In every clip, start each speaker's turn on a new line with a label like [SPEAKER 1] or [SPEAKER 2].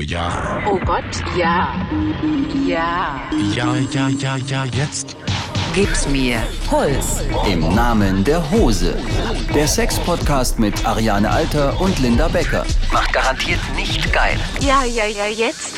[SPEAKER 1] ja.
[SPEAKER 2] Oh Gott, ja. Ja.
[SPEAKER 1] Ja, jetzt.
[SPEAKER 2] Gib's mir. Puls.
[SPEAKER 3] Im Namen der Hose. Der Sex-Podcast mit Ariane Alter und Linda Becker. Macht garantiert nicht geil.
[SPEAKER 2] Ja, jetzt.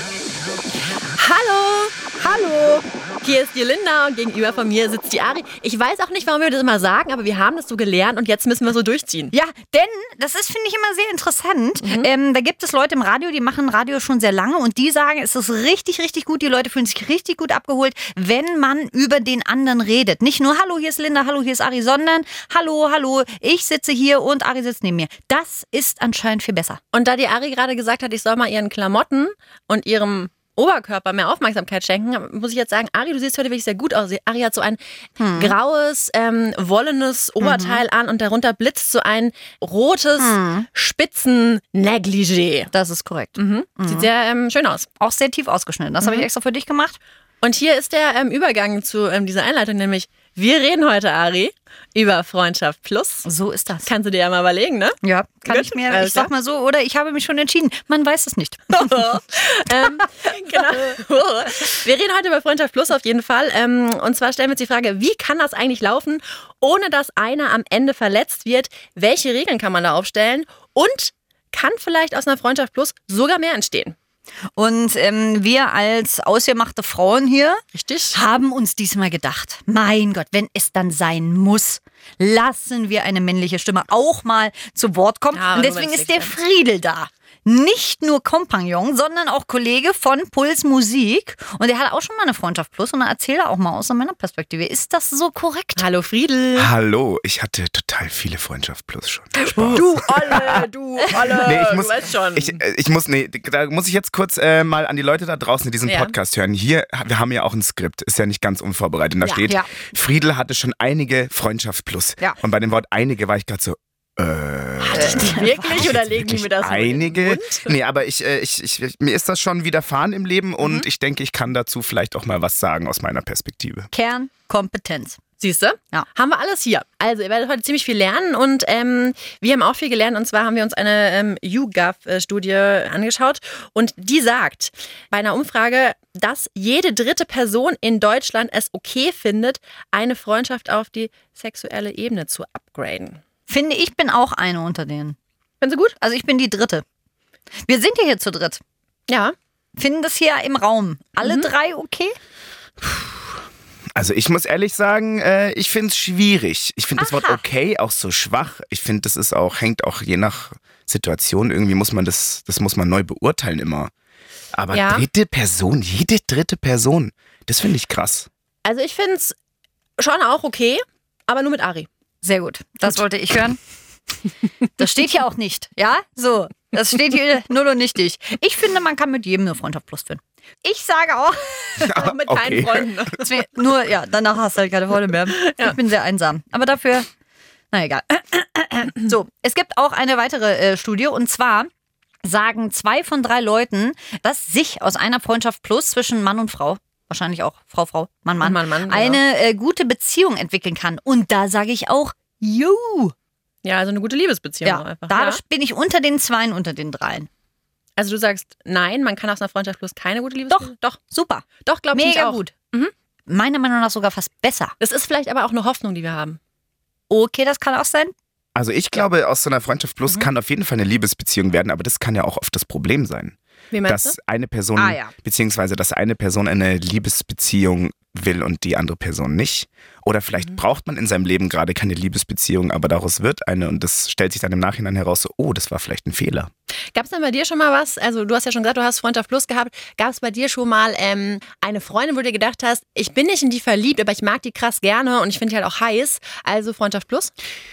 [SPEAKER 4] Hallo, hier ist die Linda und gegenüber von mir sitzt die Ari. Ich weiß auch nicht, warum wir das immer sagen, aber wir haben das so gelernt und jetzt müssen wir so durchziehen.
[SPEAKER 5] Ja, denn das ist, finde ich, immer sehr interessant. Da gibt es Leute im Radio, die machen Radio schon sehr lange und die sagen, es ist richtig, richtig gut. Die Leute fühlen sich richtig gut abgeholt, wenn man über den anderen redet. Nicht nur, hallo, hier ist Linda, hallo, hier ist Ari, sondern hallo, ich sitze hier und Ari sitzt neben mir. Das ist anscheinend viel besser.
[SPEAKER 4] Und da die Ari gerade gesagt hat, ich soll mal ihren Klamotten und ihrem Oberkörper mehr Aufmerksamkeit schenken, muss ich jetzt sagen, Ari, du siehst heute wirklich sehr gut aus. Ari hat so ein graues, wollenes Oberteil an und darunter blitzt so ein rotes Spitzen-Negligé.
[SPEAKER 5] Das ist korrekt.
[SPEAKER 4] Sieht sehr schön aus.
[SPEAKER 5] Auch sehr tief ausgeschnitten. Das habe ich extra für dich gemacht.
[SPEAKER 4] Und hier ist der Übergang zu dieser Einleitung, nämlich wir reden heute, Ari, über Freundschaft Plus.
[SPEAKER 5] So ist das.
[SPEAKER 4] Kannst du dir ja mal überlegen, ne?
[SPEAKER 5] Ja, kann
[SPEAKER 4] Gut.
[SPEAKER 5] ich mir,
[SPEAKER 4] Alles
[SPEAKER 5] ich sag mal so, oder ich habe mich schon entschieden. Man weiß es nicht.
[SPEAKER 4] Genau. Wir reden heute über Freundschaft Plus auf jeden Fall. Und zwar stellen wir uns die Frage, wie kann das eigentlich laufen, ohne dass einer am Ende verletzt wird? Welche Regeln kann man da aufstellen? Und kann vielleicht aus einer Freundschaft Plus sogar mehr entstehen?
[SPEAKER 5] Und wir als ausgemachte Frauen hier
[SPEAKER 4] Richtig.
[SPEAKER 5] haben uns diesmal gedacht, mein Gott, wenn es dann sein muss, lassen wir eine männliche Stimme auch mal zu Wort kommen.
[SPEAKER 4] Ja,
[SPEAKER 5] und deswegen ist der Friedel da. Nicht nur Kompagnon, sondern auch Kollege von Puls Musik. Und er hat auch schon mal eine Freundschaft Plus und er erzählt auch mal aus meiner Perspektive. Ist das so korrekt?
[SPEAKER 4] Hallo Friedel.
[SPEAKER 1] Hallo, ich hatte total viele Freundschaft Plus schon. Spaß.
[SPEAKER 4] Du alle.
[SPEAKER 1] Nee,
[SPEAKER 4] du weißt schon.
[SPEAKER 1] Da muss ich jetzt kurz mal an die Leute da draußen, die diesen Podcast hören. Hier, wir haben ja auch ein Skript, ist ja nicht ganz unvorbereitet. Da steht, Friedel hatte schon einige Freundschaft Plus.
[SPEAKER 5] Ja.
[SPEAKER 1] Und bei dem Wort einige war ich gerade so,
[SPEAKER 4] Wirklich oder legen die mir das so in den
[SPEAKER 1] einige?
[SPEAKER 4] Mund?
[SPEAKER 1] Nee, aber mir ist das schon widerfahren im Leben und ich denke, ich kann dazu vielleicht auch mal was sagen aus meiner Perspektive.
[SPEAKER 5] Kernkompetenz.
[SPEAKER 4] Siehst du?
[SPEAKER 5] Ja.
[SPEAKER 4] Haben wir alles hier. Also ihr werdet heute ziemlich viel lernen und wir haben auch viel gelernt und zwar haben wir uns eine YouGov-Studie angeschaut und die sagt bei einer Umfrage, dass jede dritte Person in Deutschland es okay findet, eine Freundschaft auf die sexuelle Ebene zu upgraden.
[SPEAKER 5] Finde ich, bin auch eine unter denen.
[SPEAKER 4] Findest du gut?
[SPEAKER 5] Also ich bin die dritte. Wir sind ja hier zu dritt.
[SPEAKER 4] Ja.
[SPEAKER 5] Finden das hier im Raum alle drei okay?
[SPEAKER 1] Also ich muss ehrlich sagen, ich finde es schwierig. Ich finde das Wort okay auch so schwach. Ich finde, das ist auch, hängt auch je nach Situation, irgendwie muss man das muss man neu beurteilen immer. Aber dritte Person, jede dritte Person, das finde ich krass.
[SPEAKER 4] Also ich finde es schon auch okay, aber nur mit Ari.
[SPEAKER 5] Sehr gut. Das wollte ich hören. Das steht hier auch nicht, ja? So, das steht hier null und nichtig. Ich finde, man kann mit jedem eine Freundschaft Plus finden. Ich sage auch,
[SPEAKER 4] Mit keinen Freunden. Ne?
[SPEAKER 5] dass wir nur, danach hast du halt keine Freunde mehr.
[SPEAKER 4] Ja.
[SPEAKER 5] Ich bin sehr einsam. Aber dafür, na egal. So, es gibt auch eine weitere Studie und zwar sagen 2 von 3 Leuten, dass sich aus einer Freundschaft Plus zwischen Mann und Frau, wahrscheinlich auch Frau, Mann,
[SPEAKER 4] Mann,
[SPEAKER 5] eine gute Beziehung entwickeln kann. Und da sage ich auch,
[SPEAKER 4] Ja, also eine gute Liebesbeziehung
[SPEAKER 5] ja,
[SPEAKER 4] einfach.
[SPEAKER 5] da
[SPEAKER 4] Ja.
[SPEAKER 5] bin ich unter den 2 unter den 3.
[SPEAKER 4] Also du sagst, nein, man kann aus einer Freundschaft Plus keine gute Liebesbeziehung? Doch,
[SPEAKER 5] Super.
[SPEAKER 4] doch, glaube ich
[SPEAKER 5] Mega
[SPEAKER 4] auch.
[SPEAKER 5] gut. Meiner Meinung nach sogar fast besser.
[SPEAKER 4] Das ist vielleicht aber auch eine Hoffnung, die wir haben.
[SPEAKER 5] Okay, das kann auch sein.
[SPEAKER 1] Also ich glaube, aus so einer Freundschaft Plus kann auf jeden Fall eine Liebesbeziehung werden, aber das kann ja auch oft das Problem sein.
[SPEAKER 4] Wie meinst
[SPEAKER 1] Dass
[SPEAKER 4] du?
[SPEAKER 1] eine Person,
[SPEAKER 5] ja.
[SPEAKER 1] beziehungsweise dass eine Person eine Liebesbeziehung will und die andere Person nicht. Oder vielleicht braucht man in seinem Leben gerade keine Liebesbeziehung, aber daraus wird eine und das stellt sich dann im Nachhinein heraus so, oh, das war vielleicht ein Fehler.
[SPEAKER 4] Gab es denn bei dir schon mal was, also du hast ja schon gesagt, du hast Freundschaft Plus gehabt, gab es bei dir schon mal eine Freundin, wo du dir gedacht hast, ich bin nicht in die verliebt, aber ich mag die krass gerne und ich finde die halt auch heiß, also Freundschaft Plus?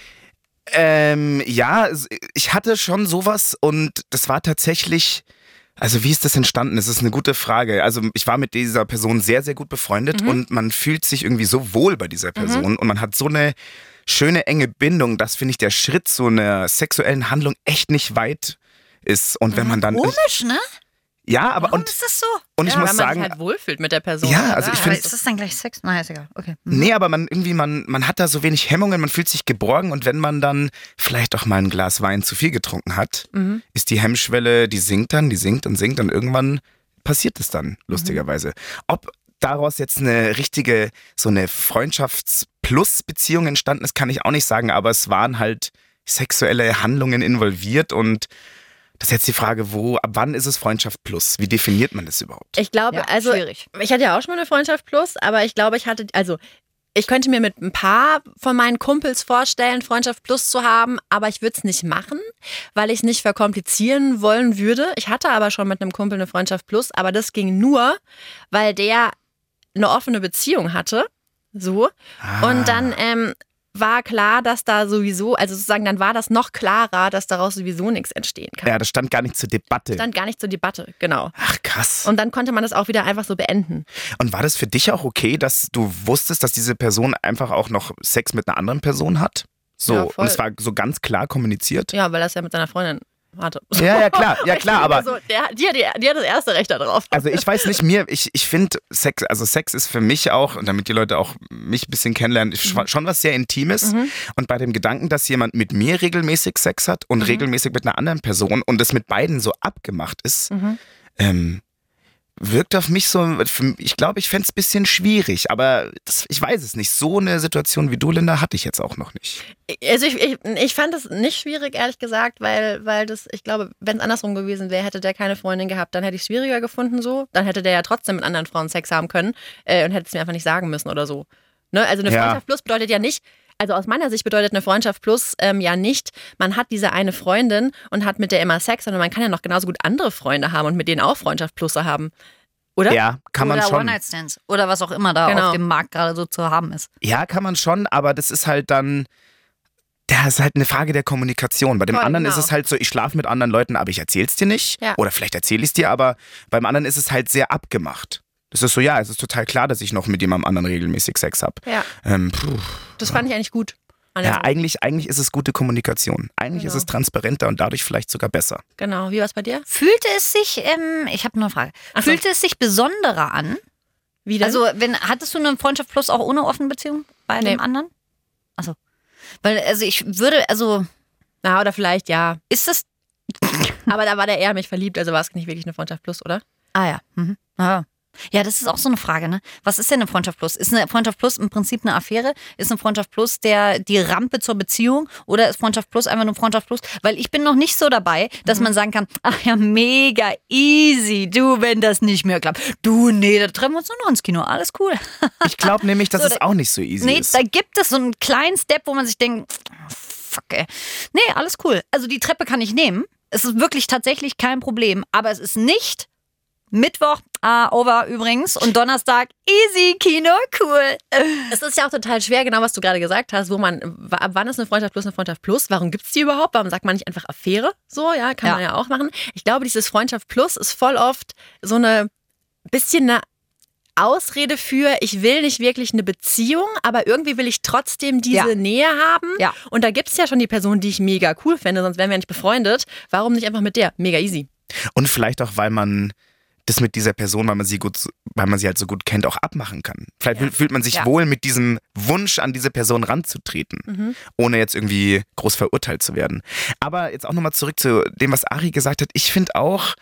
[SPEAKER 1] Ja, ich hatte schon sowas und das war tatsächlich, also wie ist das entstanden? Das ist eine gute Frage. Also ich war mit dieser Person sehr, sehr gut befreundet und man fühlt sich irgendwie so wohl bei dieser Person und man hat so eine schöne, enge Bindung, dass, finde ich, der Schritt zu einer sexuellen Handlung echt nicht weit ist. Und wenn man dann...
[SPEAKER 5] Komisch, ne?
[SPEAKER 1] Ja, aber
[SPEAKER 5] Warum ist das so?
[SPEAKER 1] Und ich muss
[SPEAKER 4] weil man
[SPEAKER 1] sagen,
[SPEAKER 4] sich halt wohlfühlt mit der Person.
[SPEAKER 1] ja, also ich
[SPEAKER 5] Aber
[SPEAKER 1] finde,
[SPEAKER 5] ist das dann gleich Sex? Na, ist egal. Okay.
[SPEAKER 1] nee, aber man hat da so wenig Hemmungen, man fühlt sich geborgen und wenn man dann vielleicht auch mal ein Glas Wein zu viel getrunken hat, ist die Hemmschwelle, die sinkt und sinkt und irgendwann passiert es dann, lustigerweise. Ob daraus jetzt eine richtige, so eine Freundschafts-Plus-Beziehung entstanden ist, kann ich auch nicht sagen, aber es waren halt sexuelle Handlungen involviert und das ist jetzt die Frage, ab wann ist es Freundschaft plus? Wie definiert man das überhaupt?
[SPEAKER 4] Ich glaube,
[SPEAKER 5] Ja,
[SPEAKER 4] also
[SPEAKER 5] schwierig.
[SPEAKER 4] ich hatte ja auch schon mal eine Freundschaft plus, aber ich glaube, ich könnte mir mit ein paar von meinen Kumpels vorstellen, Freundschaft plus zu haben, aber ich würde es nicht machen, weil ich es nicht verkomplizieren wollen würde. Ich hatte aber schon mit einem Kumpel eine Freundschaft plus, aber das ging nur, weil der eine offene Beziehung hatte. So. Und dann war klar, dass da sowieso, also sozusagen, dann war das noch klarer, dass daraus sowieso nichts entstehen kann.
[SPEAKER 1] Ja, das stand gar nicht zur Debatte.
[SPEAKER 4] Stand gar nicht zur Debatte, genau.
[SPEAKER 1] Ach, krass.
[SPEAKER 4] Und dann konnte man das auch wieder einfach so beenden.
[SPEAKER 1] Und war das für dich auch okay, dass du wusstest, dass diese Person einfach auch noch Sex mit einer anderen Person hat? So,
[SPEAKER 4] Ja, voll.
[SPEAKER 1] und es war so ganz klar kommuniziert?
[SPEAKER 4] Ja, weil er es ja mit seiner Freundin hatte.
[SPEAKER 1] Ja, klar, aber
[SPEAKER 4] Also, die hat das erste Recht darauf.
[SPEAKER 1] also ich weiß nicht, ich finde Sex ist für mich auch, und damit die Leute auch mich ein bisschen kennenlernen, schon was sehr Intimes. Und bei dem Gedanken, dass jemand mit mir regelmäßig Sex hat und regelmäßig mit einer anderen Person und das mit beiden so abgemacht ist, wirkt auf mich so, ich glaube, ich fände es ein bisschen schwierig, aber ich weiß es nicht. So eine Situation wie du, Linda, hatte ich jetzt auch noch nicht.
[SPEAKER 4] Also ich fand es nicht schwierig, ehrlich gesagt, weil das, ich glaube, wenn es andersrum gewesen wäre, hätte der keine Freundin gehabt, dann hätte ich es schwieriger gefunden so. Dann hätte der ja trotzdem mit anderen Frauen Sex haben können und hätte es mir einfach nicht sagen müssen oder so. Ne? Also eine
[SPEAKER 1] Ja.
[SPEAKER 4] Freundschaft plus bedeutet ja nicht, also aus meiner Sicht bedeutet eine Freundschaft plus ja nicht, man hat diese eine Freundin und hat mit der immer Sex, sondern man kann ja noch genauso gut andere Freunde haben und mit denen auch Freundschaft plus haben. Oder?
[SPEAKER 1] Ja, kann man
[SPEAKER 5] Oder
[SPEAKER 1] schon.
[SPEAKER 5] One-Night-Stands. Oder was auch immer da
[SPEAKER 4] Genau.
[SPEAKER 5] auf dem Markt gerade so zu haben ist.
[SPEAKER 1] Ja, kann man schon, aber das ist halt dann, das ist halt eine Frage der Kommunikation. Bei dem
[SPEAKER 4] Voll,
[SPEAKER 1] anderen
[SPEAKER 4] genau.
[SPEAKER 1] ist es halt so, ich schlafe mit anderen Leuten, aber ich erzähl's dir nicht.
[SPEAKER 4] Ja.
[SPEAKER 1] Oder vielleicht erzähle ich es dir, aber beim anderen ist es halt sehr abgemacht. Das ist so, ja, es ist total klar, dass ich noch mit jemandem anderen regelmäßig Sex habe.
[SPEAKER 4] Ja. Das fand ich eigentlich gut. an der
[SPEAKER 1] Ja,
[SPEAKER 4] Sache.
[SPEAKER 1] eigentlich ist es gute Kommunikation. Eigentlich ist
[SPEAKER 4] Genau.
[SPEAKER 1] es transparenter und dadurch vielleicht sogar besser.
[SPEAKER 4] Genau. Wie war es bei dir?
[SPEAKER 5] Fühlte es sich, ich habe nur eine Frage,
[SPEAKER 4] Ach so.
[SPEAKER 5] fühlte es sich besonderer an?
[SPEAKER 4] Wie denn?
[SPEAKER 5] Also, hattest du eine Freundschaft plus auch ohne offene Beziehung bei
[SPEAKER 4] Nee.
[SPEAKER 5] dem anderen? Achso. Weil, also ich würde,
[SPEAKER 4] na, oder vielleicht ja.
[SPEAKER 5] ist das,
[SPEAKER 4] Aber da war der eher mich verliebt, also war es nicht wirklich eine Freundschaft plus, oder?
[SPEAKER 5] ja. Ja, das ist auch so eine Frage, ne? Was ist denn eine Freundschaft plus? Ist eine Freundschaft plus im Prinzip eine Affäre? Ist eine Freundschaft plus die Rampe zur Beziehung? Oder ist Freundschaft plus einfach nur Freundschaft plus? Weil ich bin noch nicht so dabei, dass man sagen kann, ach ja, mega easy, du, wenn das nicht mehr klappt. Du, nee, da treffen wir uns nur noch ins Kino, alles cool.
[SPEAKER 1] Ich glaube nämlich, dass
[SPEAKER 5] So,
[SPEAKER 1] es auch nicht so easy
[SPEAKER 5] Nee,
[SPEAKER 1] ist.
[SPEAKER 5] da gibt es so einen kleinen Step, wo man sich denkt, fuck, ey. Nee, alles cool. Also die Treppe kann ich nehmen. Es ist wirklich tatsächlich kein Problem. Aber es ist nicht Mittwoch, over übrigens, und Donnerstag, easy, Kino, cool.
[SPEAKER 4] Es ist ja auch total schwer, genau was du gerade gesagt hast, ab wann ist eine Freundschaft plus? Warum gibt es die überhaupt? Warum sagt man nicht einfach Affäre? So, ja, kann man ja auch machen. Ich glaube, dieses Freundschaft plus ist voll oft so eine bisschen eine Ausrede für, ich will nicht wirklich eine Beziehung, aber irgendwie will ich trotzdem diese Nähe haben.
[SPEAKER 5] Ja.
[SPEAKER 4] Und da gibt es ja schon die Person, die ich mega cool fände, sonst wären wir ja nicht befreundet. Warum nicht einfach mit der? Mega easy.
[SPEAKER 1] Und vielleicht auch, weil man das mit dieser Person, weil man sie halt so gut kennt, auch abmachen kann. Vielleicht fühlt man sich wohl mit diesem Wunsch, an diese Person ranzutreten, ohne jetzt irgendwie groß verurteilt zu werden. Aber jetzt auch nochmal zurück zu dem, was Ari gesagt hat. Ich finde auch,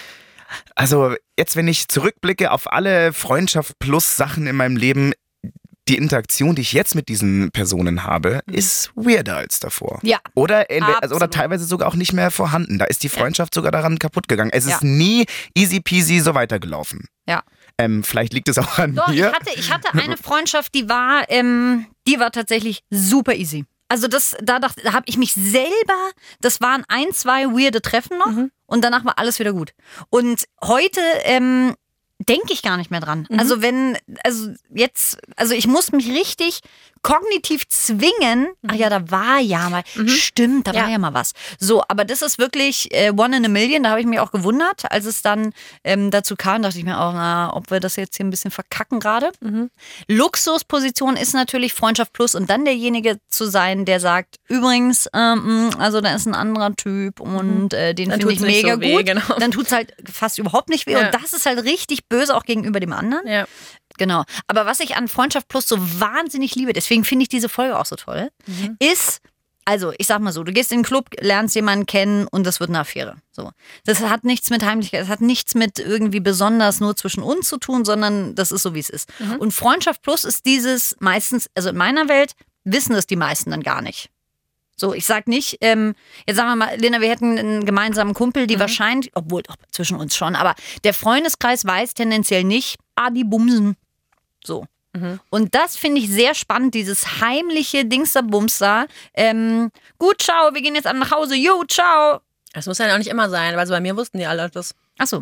[SPEAKER 1] also jetzt, wenn ich zurückblicke auf alle Freundschaft plus Sachen in meinem Leben, die Interaktion, die ich jetzt mit diesen Personen habe, ist weirder als davor.
[SPEAKER 5] Ja,
[SPEAKER 1] Oder
[SPEAKER 5] absolut.
[SPEAKER 1] teilweise sogar auch nicht mehr vorhanden. Da ist die Freundschaft sogar daran kaputt gegangen. Es ist nie easy peasy so weitergelaufen.
[SPEAKER 5] Ja.
[SPEAKER 1] Vielleicht liegt es auch an
[SPEAKER 5] Doch,
[SPEAKER 1] mir.
[SPEAKER 5] ich hatte eine Freundschaft, die war tatsächlich super easy. Also da habe ich mich selber, das waren 1, 2 weirde Treffen noch und danach war alles wieder gut. Und heute denke ich gar nicht mehr dran. Also ich muss mich richtig kognitiv zwingen, ach ja, da war ja mal, stimmt, da war ja mal was. So, aber das ist wirklich one in a million, da habe ich mich auch gewundert, als es dann dazu kam, dachte ich mir auch, na, ob wir das jetzt hier ein bisschen verkacken gerade. Luxusposition ist natürlich Freundschaft plus und dann derjenige zu sein, der sagt, übrigens, also da ist ein anderer Typ und den finde ich mega so gut. Genau. Dann tut es halt fast überhaupt nicht weh und das ist halt richtig böse auch gegenüber dem anderen. Ja. Genau. Aber was ich an Freundschaft plus so wahnsinnig liebe, deswegen finde ich diese Folge auch so toll, ist, also ich sag mal so, du gehst in den Club, lernst jemanden kennen und das wird eine Affäre. So. Das hat nichts mit Heimlichkeit, das hat nichts mit irgendwie besonders nur zwischen uns zu tun, sondern das ist so, wie es ist. Und Freundschaft plus ist dieses meistens, also in meiner Welt wissen das die meisten dann gar nicht. So, ich sag nicht, jetzt sagen wir mal, Linda, wir hätten einen gemeinsamen Kumpel, die wahrscheinlich, obwohl doch zwischen uns schon, aber der Freundeskreis weiß tendenziell nicht, die bumsen. So. Und das finde ich sehr spannend, dieses heimliche Dingster-Bumster. Gut, ciao, wir gehen jetzt nach Hause. Jo, ciao.
[SPEAKER 4] Das muss ja auch nicht immer sein, weil so bei mir wussten die alle das.
[SPEAKER 5] Ach so.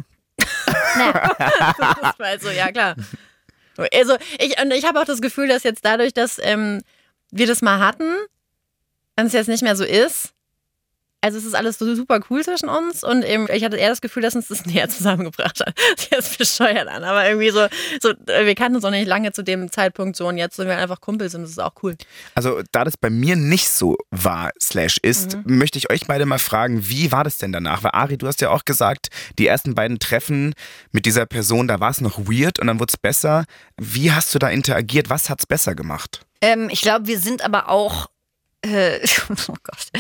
[SPEAKER 4] Das war so, ja klar. Also ich habe auch das Gefühl, dass jetzt dadurch, dass wir das mal hatten, wenn es jetzt nicht mehr so ist, also es ist alles so super cool zwischen uns und eben, ich hatte eher das Gefühl, dass uns das näher zusammengebracht hat. Das hört sich bescheuert an, aber irgendwie so, wir kannten uns auch nicht lange zu dem Zeitpunkt so und jetzt sind wir einfach Kumpels und das ist auch cool.
[SPEAKER 1] Also da das bei mir nicht so war /ist, möchte ich euch beide mal fragen, wie war das denn danach? Weil Ari, du hast ja auch gesagt, die ersten beiden Treffen mit dieser Person, da war es noch weird und dann wurde es besser. Wie hast du da interagiert? Was hat's besser gemacht?
[SPEAKER 5] Ich glaube, wir sind aber auch oh Gott.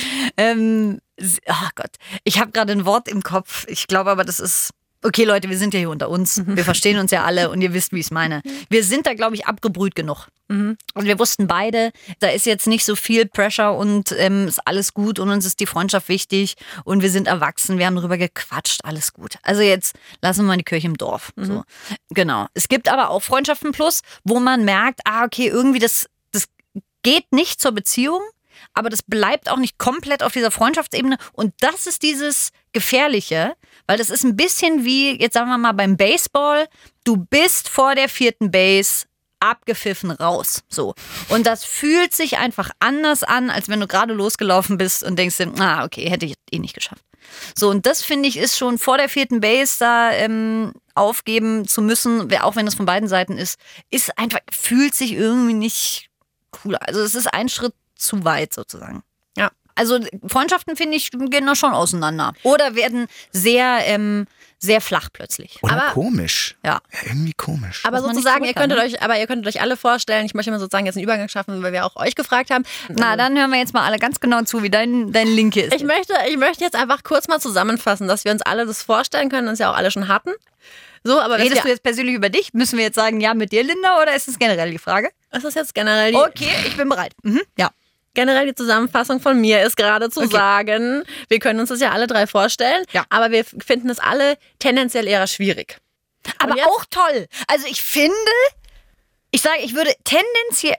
[SPEAKER 5] Oh Gott. Ich habe gerade ein Wort im Kopf. Ich glaube aber, das ist... Okay, Leute, wir sind ja hier unter uns. Wir verstehen uns ja alle und ihr wisst, wie ich es meine. Wir sind da, glaube ich, abgebrüht genug. Und wir wussten beide, da ist jetzt nicht so viel Pressure und ist alles gut und uns ist die Freundschaft wichtig und wir sind erwachsen, wir haben darüber gequatscht, alles gut. Also jetzt lassen wir mal die Kirche im Dorf. So. Genau. Es gibt aber auch Freundschaften plus, wo man merkt, okay, irgendwie das geht nicht zur Beziehung, aber das bleibt auch nicht komplett auf dieser Freundschaftsebene. Und das ist dieses Gefährliche, weil das ist ein bisschen wie, jetzt sagen wir mal beim Baseball, du bist vor der 4. Base abgepfiffen raus. So. Und das fühlt sich einfach anders an, als wenn du gerade losgelaufen bist und denkst dir, okay, hätte ich eh nicht geschafft. So, und das finde ich ist schon vor der 4. Base da aufgeben zu müssen, auch wenn das von beiden Seiten ist einfach, fühlt sich irgendwie nicht cooler. Also es ist ein Schritt zu weit sozusagen. Ja. Also Freundschaften, finde ich, gehen da schon auseinander. Oder werden sehr, sehr flach plötzlich.
[SPEAKER 1] Oder komisch.
[SPEAKER 5] Ja.
[SPEAKER 1] Irgendwie komisch.
[SPEAKER 4] Aber sozusagen, ihr könntet euch alle vorstellen, ich möchte mal sozusagen jetzt einen Übergang schaffen, weil wir auch euch gefragt haben.
[SPEAKER 5] Na, dann hören wir jetzt mal alle ganz genau zu, wie dein Link hier ist.
[SPEAKER 4] Ich möchte jetzt einfach kurz mal zusammenfassen, dass wir uns alle das vorstellen können, das ja auch alle schon hatten. So, aber
[SPEAKER 5] redest du jetzt persönlich über dich? Müssen wir jetzt sagen, ja, mit dir, Linda, oder ist es generell die Frage?
[SPEAKER 4] Ist das jetzt generell die...
[SPEAKER 5] Okay, ich bin bereit. Ja.
[SPEAKER 4] Generell die Zusammenfassung von mir ist gerade zu sagen, wir können uns das ja alle drei vorstellen, aber wir finden es alle tendenziell eher schwierig.
[SPEAKER 5] Aber auch toll. Also ich finde, ich würde tendenziell,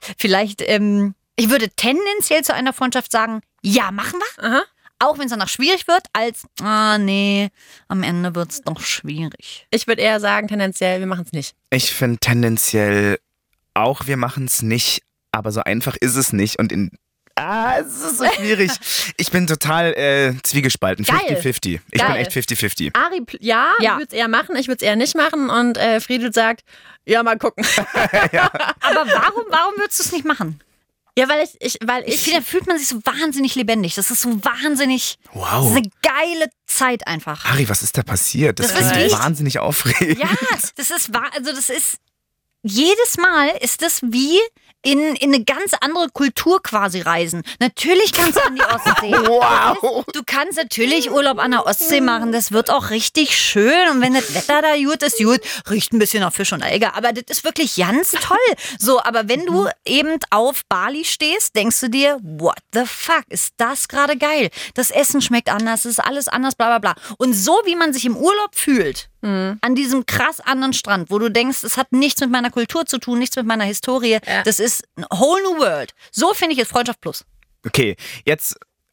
[SPEAKER 5] ich würde tendenziell zu einer Freundschaft sagen, ja, machen wir. Aha. Auch wenn es danach schwierig wird, als, nee, am Ende wird es doch schwierig.
[SPEAKER 4] Ich würde eher sagen, tendenziell, wir machen es nicht.
[SPEAKER 1] Ich finde tendenziell auch, wir machen es nicht, aber so einfach ist es nicht. Und es ist so schwierig. Ich bin total zwiegespalten. 50-50. Ich bin echt 50-50.
[SPEAKER 4] Ari, ja. Ich würde es eher machen, ich würde es eher nicht machen. Und Friedel sagt, ja, mal gucken.
[SPEAKER 5] Aber warum würdest du es nicht machen?
[SPEAKER 4] Ja, weil ich
[SPEAKER 5] finde, da fühlt man sich so wahnsinnig lebendig. Das ist so wahnsinnig,
[SPEAKER 1] wow.
[SPEAKER 5] Das ist eine geile Zeit einfach.
[SPEAKER 1] Ari, was ist da passiert? Das ist wahnsinnig aufregend.
[SPEAKER 5] Ja, das ist, jedes Mal ist das wie in eine ganz andere Kultur quasi reisen. Natürlich kannst du an die Ostsee.
[SPEAKER 1] Wow.
[SPEAKER 5] Du kannst natürlich Urlaub an der Ostsee machen. Das wird auch richtig schön. Und wenn das Wetter da gut ist, riecht ein bisschen nach Fisch und Alge. Aber das ist wirklich ganz toll. So, aber wenn du eben auf Bali stehst, denkst du dir, what the fuck, ist das gerade geil? Das Essen schmeckt anders, es ist alles anders, bla bla bla. Und so wie man sich im Urlaub fühlt, an diesem krass anderen Strand, wo du denkst, es hat nichts mit meiner Kultur zu tun, nichts mit meiner Historie. Ja. Das ist a whole new world. So finde ich es Freundschaft plus.
[SPEAKER 1] Okay, jetzt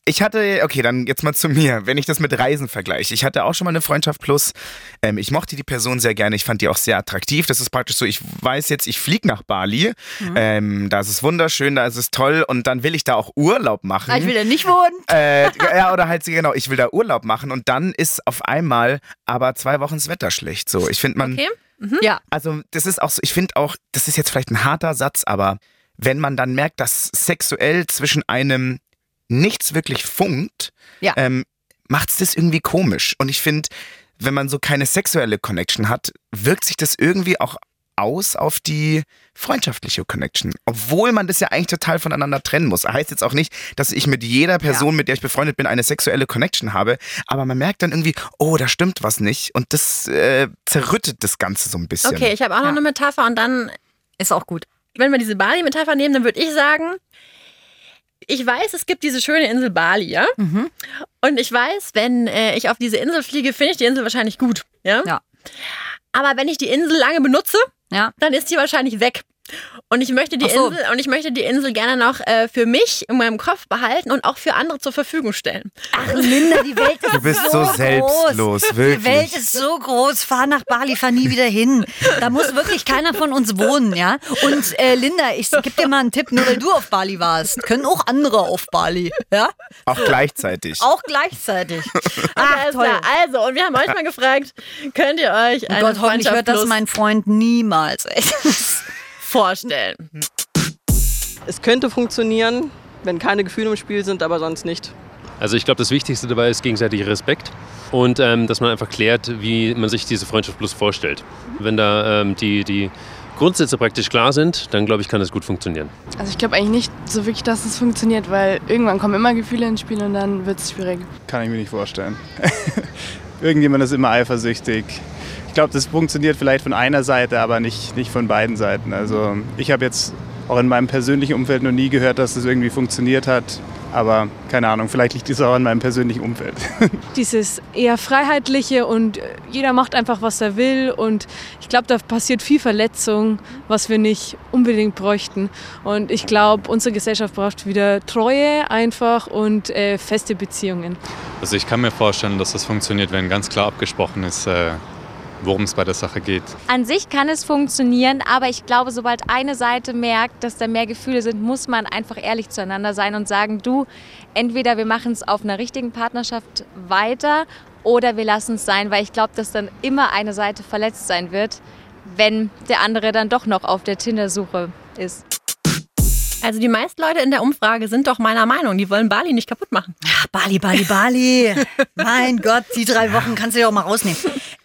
[SPEAKER 1] Ich hatte, okay, dann jetzt mal zu mir, wenn ich das mit Reisen vergleiche. Ich hatte auch schon mal eine Freundschaft plus. Ich mochte die Person sehr gerne, ich fand die auch sehr attraktiv. Das ist praktisch so, ich weiß jetzt, ich fliege nach Bali, da ist es wunderschön, da ist es toll und dann will ich da auch Urlaub machen.
[SPEAKER 5] Ich will da nicht wohnen.
[SPEAKER 1] Ja, oder halt, genau, ich will da Urlaub machen und dann ist auf einmal aber 2 Wochen das Wetter schlecht. So, ich finde
[SPEAKER 4] Okay.
[SPEAKER 5] Ja.
[SPEAKER 1] Also das ist auch so, ich finde auch, das ist jetzt vielleicht ein harter Satz, aber wenn man dann merkt, dass sexuell zwischen einem nichts wirklich funkt,
[SPEAKER 5] Ja.
[SPEAKER 1] macht es das irgendwie komisch. Und ich finde, wenn man so keine sexuelle Connection hat, wirkt sich das irgendwie auch aus auf die freundschaftliche Connection. Obwohl man das ja eigentlich total voneinander trennen muss. Heißt jetzt auch nicht, dass ich mit jeder Person, mit der ich befreundet bin, eine sexuelle Connection habe. Aber man merkt dann irgendwie, oh, da stimmt was nicht. Und das zerrüttet das Ganze so ein bisschen.
[SPEAKER 4] Okay, ich habe auch noch eine Metapher und dann,
[SPEAKER 5] Ist auch gut.
[SPEAKER 4] wenn wir diese Bali-Metapher nehmen, dann würde ich sagen, ich weiß, es gibt diese schöne Insel Bali, ja? Und ich weiß, wenn ich auf diese Insel fliege, finde ich die Insel wahrscheinlich gut, ja?
[SPEAKER 5] Ja.
[SPEAKER 4] Aber wenn ich die Insel lange benutze,
[SPEAKER 5] Ja.
[SPEAKER 4] dann ist die wahrscheinlich weg. Und ich möchte die Insel gerne noch für mich in meinem Kopf behalten und auch für andere zur Verfügung stellen.
[SPEAKER 5] Ach, Linda, die Welt ist
[SPEAKER 1] Du bist
[SPEAKER 5] so
[SPEAKER 1] so selbstlos,
[SPEAKER 5] groß.
[SPEAKER 1] wirklich.
[SPEAKER 5] Die Welt ist so groß. Fahr nach Bali, fahr nie wieder hin. Da muss wirklich keiner von uns wohnen, ja? Und Linda, ich gebe dir mal einen Tipp, nur weil du auf Bali warst, können auch andere auf Bali, ja?
[SPEAKER 1] Auch gleichzeitig.
[SPEAKER 5] Auch gleichzeitig.
[SPEAKER 4] Ach,
[SPEAKER 5] toll.
[SPEAKER 4] Also, und wir haben euch mal gefragt, könnt ihr euch
[SPEAKER 5] Oh
[SPEAKER 4] eine
[SPEAKER 5] Gott, hoffentlich
[SPEAKER 4] Freundschaft
[SPEAKER 5] hört das
[SPEAKER 4] plus
[SPEAKER 5] mein Freund niemals.
[SPEAKER 4] vorstellen?
[SPEAKER 6] Es könnte funktionieren, wenn keine Gefühle im Spiel sind, aber sonst nicht.
[SPEAKER 7] Also ich glaube, das Wichtigste dabei ist gegenseitiger Respekt und dass man einfach klärt, wie man sich diese Freundschaft plus vorstellt. Wenn da die Grundsätze praktisch klar sind, dann glaube ich, kann das gut funktionieren.
[SPEAKER 8] Also ich glaube eigentlich nicht so wirklich, dass es funktioniert, weil irgendwann kommen immer Gefühle ins Spiel und dann wird es schwierig.
[SPEAKER 9] Kann ich mir nicht vorstellen. Irgendjemand ist immer eifersüchtig. Ich glaube, das funktioniert vielleicht von einer Seite, aber nicht von beiden Seiten. Also ich habe jetzt auch in meinem persönlichen Umfeld noch nie gehört, dass das irgendwie funktioniert hat. Aber keine Ahnung, vielleicht liegt es auch an meinem persönlichen Umfeld.
[SPEAKER 10] Dieses eher Freiheitliche und jeder macht einfach, was er will. Und ich glaube, da passiert viel Verletzung, was wir nicht unbedingt bräuchten. Und ich glaube, unsere Gesellschaft braucht wieder Treue einfach und feste Beziehungen.
[SPEAKER 11] Also ich kann mir vorstellen, dass das funktioniert, wenn ganz klar abgesprochen ist, worum es bei der Sache geht.
[SPEAKER 12] An sich kann es funktionieren, aber ich glaube, sobald eine Seite merkt, dass da mehr Gefühle sind, muss man einfach ehrlich zueinander sein und sagen, du, entweder wir machen es auf einer richtigen Partnerschaft weiter oder wir lassen es sein, weil ich glaube, dass dann immer eine Seite verletzt sein wird, wenn der andere dann doch noch auf der Tinder-Suche ist.
[SPEAKER 4] Also die meisten Leute in der Umfrage sind doch meiner Meinung, die wollen Bali nicht kaputt machen.
[SPEAKER 5] Ja, Bali. Mein Gott, die 3 Wochen kannst du ja auch mal rausnehmen.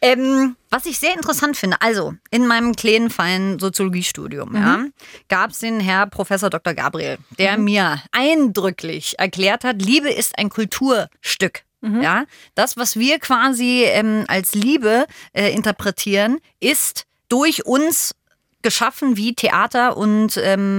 [SPEAKER 5] Was ich sehr interessant finde, also in meinem kleinen, feinen Soziologiestudium gab es den Herr Professor Dr. Gabriel, der mir eindrücklich erklärt hat, Liebe ist ein Kulturstück. Ja? Das, was wir quasi als Liebe interpretieren, ist durch uns geschaffen wie Theater und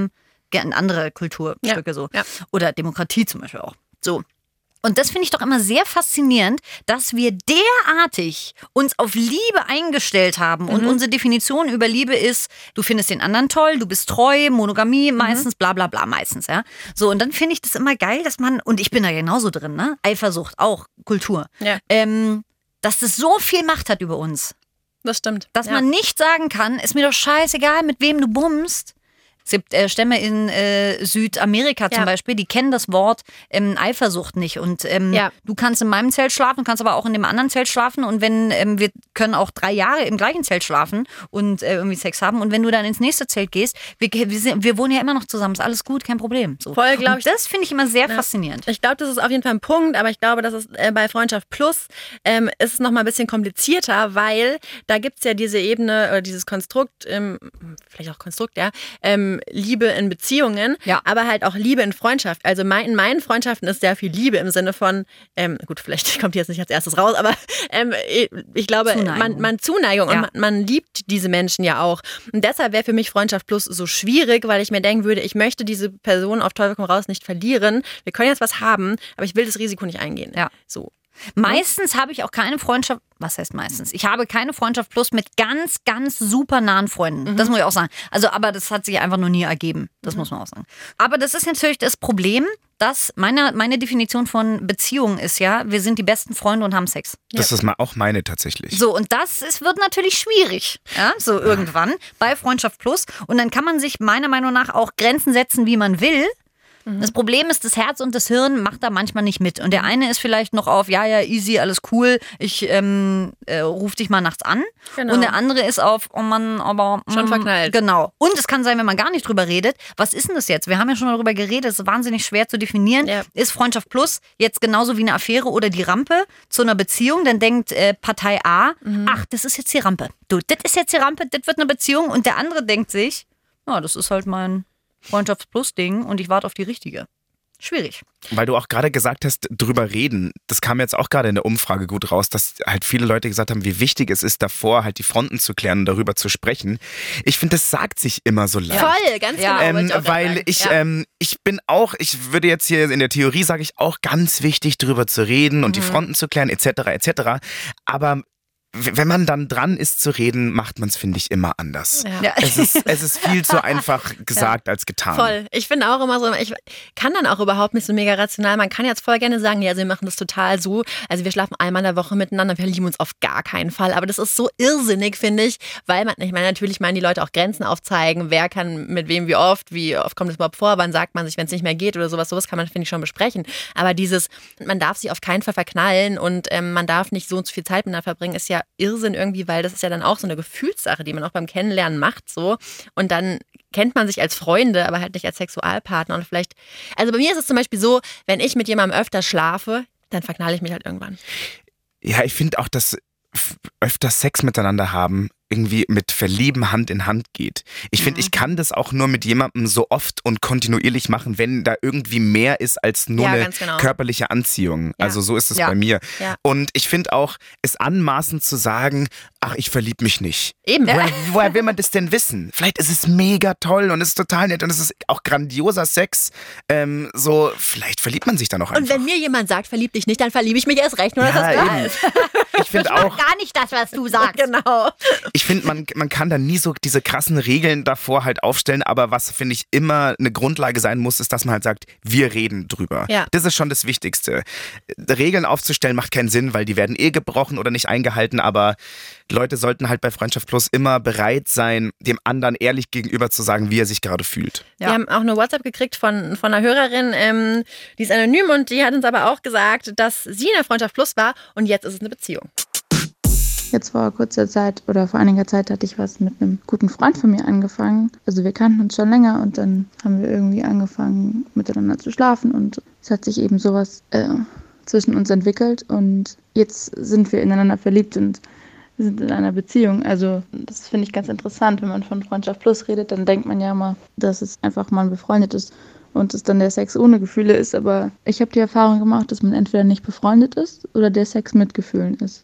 [SPEAKER 5] andere Kulturstücke so. Ja. Oder Demokratie zum Beispiel auch. So. Und das finde ich doch immer sehr faszinierend, dass wir derartig uns auf Liebe eingestellt haben. Und unsere Definition über Liebe ist, du findest den anderen toll, du bist treu, Monogamie meistens, bla bla bla meistens. Ja. So, und dann finde ich das immer geil, dass man, und ich bin da genauso drin, ne? Eifersucht auch, Kultur. Ja. Dass das so viel Macht hat über uns.
[SPEAKER 4] Das stimmt.
[SPEAKER 5] Dass man nicht sagen kann, ist mir doch scheißegal, mit wem du bummst. Es gibt Stämme in Südamerika zum Beispiel, die kennen das Wort Eifersucht nicht. Und du kannst in meinem Zelt schlafen, kannst aber auch in dem anderen Zelt schlafen. Und wenn wir können auch 3 Jahre im gleichen Zelt schlafen und irgendwie Sex haben. Und wenn du dann ins nächste Zelt gehst, wir wohnen ja immer noch zusammen, ist alles gut, kein Problem. So.
[SPEAKER 4] Voll, glaube ich.
[SPEAKER 5] Das finde ich immer sehr faszinierend.
[SPEAKER 4] Ich glaube, das ist auf jeden Fall ein Punkt, aber ich glaube, dass es bei Freundschaft Plus ist es nochmal ein bisschen komplizierter, weil da gibt es ja diese Ebene oder dieses Konstrukt, vielleicht auch Konstrukt, Liebe in Beziehungen, aber halt auch Liebe in Freundschaft. Also in meinen Freundschaften ist sehr viel Liebe im Sinne von, gut, vielleicht kommt die jetzt nicht als erstes raus, aber ich glaube, Zuneigung und man liebt diese Menschen ja auch. Und deshalb wäre für mich Freundschaft Plus so schwierig, weil ich mir denken würde, ich möchte diese Person auf Teufel komm raus nicht verlieren. Wir können jetzt was haben, aber ich will das Risiko nicht eingehen. Ja. So.
[SPEAKER 5] Meistens habe ich auch keine Freundschaft, was heißt meistens? Ich habe keine Freundschaft plus mit ganz, ganz super nahen Freunden. Das muss ich auch sagen. Also, aber das hat sich einfach noch nie ergeben. Das muss man auch sagen. Aber das ist natürlich das Problem, dass meine Definition von Beziehung ist ja, wir sind die besten Freunde und haben Sex.
[SPEAKER 1] Das ist auch meine tatsächlich.
[SPEAKER 5] So, und wird natürlich schwierig, ja, so irgendwann bei Freundschaft Plus. Und dann kann man sich meiner Meinung nach auch Grenzen setzen, wie man will. Das Problem ist, das Herz und das Hirn macht da manchmal nicht mit. Und der eine ist vielleicht noch auf, ja, easy, alles cool, ich ruf dich mal nachts an.
[SPEAKER 4] Genau.
[SPEAKER 5] Und der andere ist auf, oh Mann, aber...
[SPEAKER 4] Schon verknallt.
[SPEAKER 5] Genau. Und es kann sein, wenn man gar nicht drüber redet, was ist denn das jetzt? Wir haben ja schon darüber geredet, es ist wahnsinnig schwer zu definieren. Ja. Ist Freundschaft Plus jetzt genauso wie eine Affäre oder die Rampe zu einer Beziehung? Dann denkt Partei A, ach, das ist jetzt die Rampe. Du, das ist jetzt die Rampe, das wird eine Beziehung. Und der andere denkt sich, ja, das ist halt mein Freundschafts-Plus-Ding und ich warte auf die richtige. Schwierig.
[SPEAKER 1] Weil du auch gerade gesagt hast, drüber reden, das kam jetzt auch gerade in der Umfrage gut raus, dass halt viele Leute gesagt haben, wie wichtig es ist, davor halt die Fronten zu klären und darüber zu sprechen. Ich finde, das sagt sich immer so leicht.
[SPEAKER 4] Voll, ganz genau.
[SPEAKER 1] Weil ich bin auch, ich würde jetzt hier in der Theorie, sage ich auch, ganz wichtig, drüber zu reden und die Fronten zu klären, etc. Aber wenn man dann dran ist zu reden, macht man es, finde ich, immer anders.
[SPEAKER 4] Ja.
[SPEAKER 1] Es ist viel zu einfach gesagt als getan.
[SPEAKER 4] Voll. Ich finde auch immer so, ich kann dann auch überhaupt nicht so mega rational. Man kann jetzt voll gerne sagen, ja, also wir machen das total so. Also wir schlafen einmal in der Woche miteinander, wir lieben uns auf gar keinen Fall. Aber das ist so irrsinnig, finde ich, weil ich meine, natürlich meinen die Leute auch Grenzen aufzeigen. Wer kann mit wem wie oft kommt es überhaupt vor, wann sagt man sich, wenn es nicht mehr geht oder sowas kann man, finde ich, schon besprechen. Aber man darf sich auf keinen Fall verknallen und man darf nicht so und so viel Zeit miteinander verbringen, ist ja Irrsinn irgendwie, weil das ist ja dann auch so eine Gefühlssache, die man auch beim Kennenlernen macht so. Und dann kennt man sich als Freunde, aber halt nicht als Sexualpartner. Und vielleicht, also bei mir ist es zum Beispiel so, wenn ich mit jemandem öfter schlafe, dann verknalle ich mich halt irgendwann.
[SPEAKER 1] Ja, ich finde auch, dass öfter Sex miteinander haben irgendwie mit Verlieben Hand in Hand geht. Ich finde, ich kann das auch nur mit jemandem so oft und kontinuierlich machen, wenn da irgendwie mehr ist als nur eine körperliche Anziehung. Ja. Also so ist es bei mir. Ja. Und ich finde auch, es anmaßend zu sagen, ach, ich verliebe mich nicht.
[SPEAKER 4] Eben.
[SPEAKER 1] Woher will man das denn wissen? Vielleicht ist es mega toll und es ist total nett und es ist auch grandioser Sex. Vielleicht verliebt man sich dann auch einfach.
[SPEAKER 4] Und wenn mir jemand sagt, verlieb dich nicht, dann verliebe ich mich erst recht, nur dass das klar ist.
[SPEAKER 1] Ich finde auch
[SPEAKER 5] gar nicht das, was du sagst.
[SPEAKER 4] Genau.
[SPEAKER 1] Ich finde, man kann da nie so diese krassen Regeln davor halt aufstellen, aber was, finde ich, immer eine Grundlage sein muss, ist, dass man halt sagt, wir reden drüber. Ja. Das ist schon das Wichtigste. Regeln aufzustellen macht keinen Sinn, weil die werden gebrochen oder nicht eingehalten, aber Leute sollten halt bei Freundschaft Plus immer bereit sein, dem anderen ehrlich gegenüber zu sagen, wie er sich gerade fühlt.
[SPEAKER 4] Ja. Wir haben auch eine WhatsApp gekriegt von einer Hörerin, die ist anonym und die hat uns aber auch gesagt, dass sie in der Freundschaft Plus war und jetzt ist es eine Beziehung.
[SPEAKER 13] Jetzt vor kurzer Zeit oder vor einiger Zeit hatte ich was mit einem guten Freund von mir angefangen. Also wir kannten uns schon länger und dann haben wir irgendwie angefangen miteinander zu schlafen und es hat sich eben sowas zwischen uns entwickelt und jetzt sind wir ineinander verliebt und sind in einer Beziehung. Also das finde ich ganz interessant, wenn man von Freundschaft Plus redet, dann denkt man ja immer, dass es einfach mal befreundet ist und es dann der Sex ohne Gefühle ist. Aber ich habe die Erfahrung gemacht, dass man entweder nicht befreundet ist oder der Sex mit Gefühlen ist.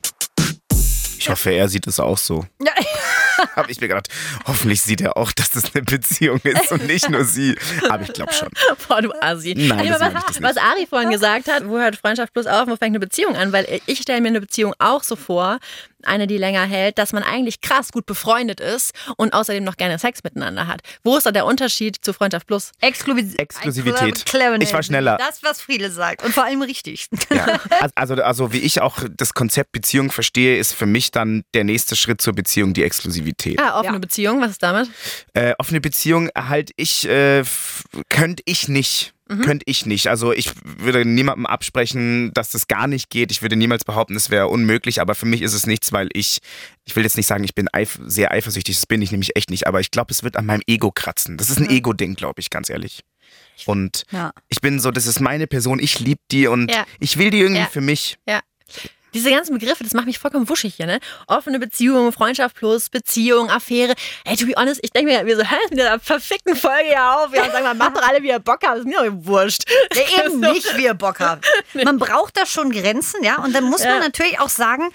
[SPEAKER 1] Ich hoffe, er sieht es auch so.
[SPEAKER 5] Ja.
[SPEAKER 1] Habe ich mir gedacht, hoffentlich sieht er auch, dass das eine Beziehung ist und nicht nur sie. Aber ich glaube schon.
[SPEAKER 4] Boah, du Assi.
[SPEAKER 1] Nein,
[SPEAKER 4] was Ari vorhin gesagt hat, wo hört Freundschaft Plus auf, wo fängt eine Beziehung an? Weil ich stelle mir eine Beziehung auch so vor, eine, die länger hält, dass man eigentlich krass gut befreundet ist und außerdem noch gerne Sex miteinander hat. Wo ist da der Unterschied zu Freundschaft Plus?
[SPEAKER 1] Exklusivität. Ich war schneller.
[SPEAKER 5] Das, was Friede sagt. Und vor allem richtig.
[SPEAKER 1] Ja. Also wie ich auch das Konzept Beziehung verstehe, ist für mich dann der nächste Schritt zur Beziehung die Exklusivität.
[SPEAKER 4] Offene Beziehung, was ist damit?
[SPEAKER 1] Offene Beziehung könnte ich nicht. Könnte ich nicht. Also ich würde niemandem absprechen, dass das gar nicht geht. Ich würde niemals behaupten, es wäre unmöglich, aber für mich ist es nichts, weil ich will jetzt nicht sagen, ich bin sehr eifersüchtig, das bin ich nämlich echt nicht, aber ich glaube, es wird an meinem Ego kratzen. Das ist ein Ego-Ding, glaube ich, ganz ehrlich. Und ich bin so, das ist meine Person, ich liebe die und ich will die irgendwie für mich.
[SPEAKER 4] Ja. Diese ganzen Begriffe, das macht mich vollkommen wuschig hier, ne? Offene Beziehung, Freundschaft plus, Beziehung, Affäre. Ey, to be honest, ich denke mir, wir so, mit der verfickten Folge hier auf. Ja, und sagen wir, macht doch alle, wie ihr Bock habt. Das ist mir doch wurscht.
[SPEAKER 5] Ja, eben nicht, wie ihr Bock habt. Man braucht da schon Grenzen, ja? Und dann muss man natürlich auch sagen,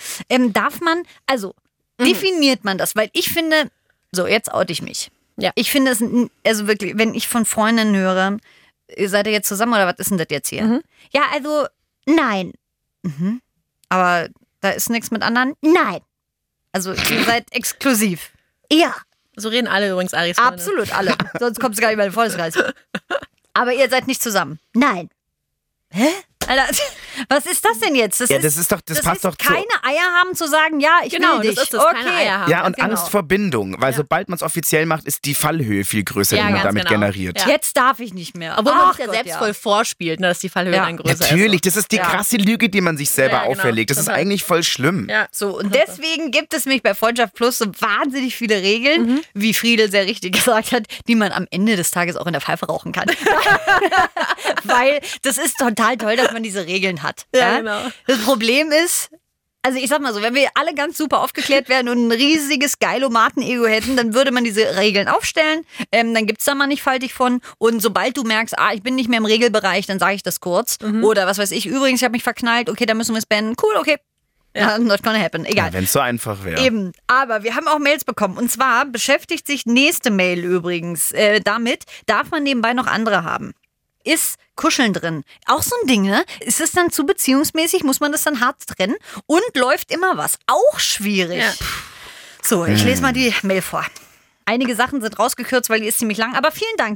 [SPEAKER 5] definiert man das? Weil ich finde, so, jetzt oute ich mich. Ja. Ich finde es, also wirklich, wenn ich von Freundinnen höre, seid ihr jetzt zusammen oder was ist denn das jetzt hier? Ja, also, nein. Aber da ist nichts mit anderen? Nein. Also ihr seid exklusiv. Ja.
[SPEAKER 4] So reden alle übrigens, Aris Freunde.
[SPEAKER 5] Absolut alle. Sonst kommt es gar nicht mehr in den Freundeskreis. Aber ihr seid nicht zusammen? Nein. Hä? Alter, was ist das denn jetzt?
[SPEAKER 1] Das passt doch zu.
[SPEAKER 5] Keine Eier haben zu sagen, ja, ich will dich.
[SPEAKER 4] Das ist das, keine Eier haben.
[SPEAKER 1] Ja, und Angst vor Bindung, weil sobald man es offiziell macht, ist die Fallhöhe viel größer, die man damit generiert.
[SPEAKER 5] Ja. Jetzt darf ich nicht mehr.
[SPEAKER 4] Obwohl man sich ja selbst voll vorspielt, dass die Fallhöhe dann größer ist.
[SPEAKER 1] Natürlich, das ist die krasse Lüge, die man sich selber auferlegt. Das ist eigentlich voll schlimm.
[SPEAKER 5] Ja. So, und deswegen gibt es nämlich bei Freundschaft Plus so wahnsinnig viele Regeln, wie Friedel sehr richtig gesagt hat, die man am Ende des Tages auch in der Pfeife rauchen kann. Weil das ist total toll, dass man diese Regeln hat.
[SPEAKER 4] Ja, genau.
[SPEAKER 5] Das Problem ist, also ich sag mal so, wenn wir alle ganz super aufgeklärt werden und ein riesiges Geilomaten-Ego hätten, dann würde man diese Regeln aufstellen, dann gibt's da mannigfaltig von und sobald du merkst, ich bin nicht mehr im Regelbereich, dann sage ich das kurz oder was weiß ich, übrigens, ich habe mich verknallt, okay, dann müssen wir es beenden, cool, okay. Ja, not gonna happen. Egal.
[SPEAKER 1] Ja, wenn es so einfach wäre.
[SPEAKER 5] Eben. Aber wir haben auch Mails bekommen. Und zwar beschäftigt sich nächste Mail übrigens damit, darf man nebenbei noch andere haben? Ist Kuscheln drin. Auch so ein Ding, ne? Ist es dann zu beziehungsmäßig? Muss man das dann hart trennen? Und läuft immer was? Auch schwierig. Ja. So, ich lese mal die Mail vor. Einige Sachen sind rausgekürzt, weil die ist ziemlich lang. Aber vielen Dank.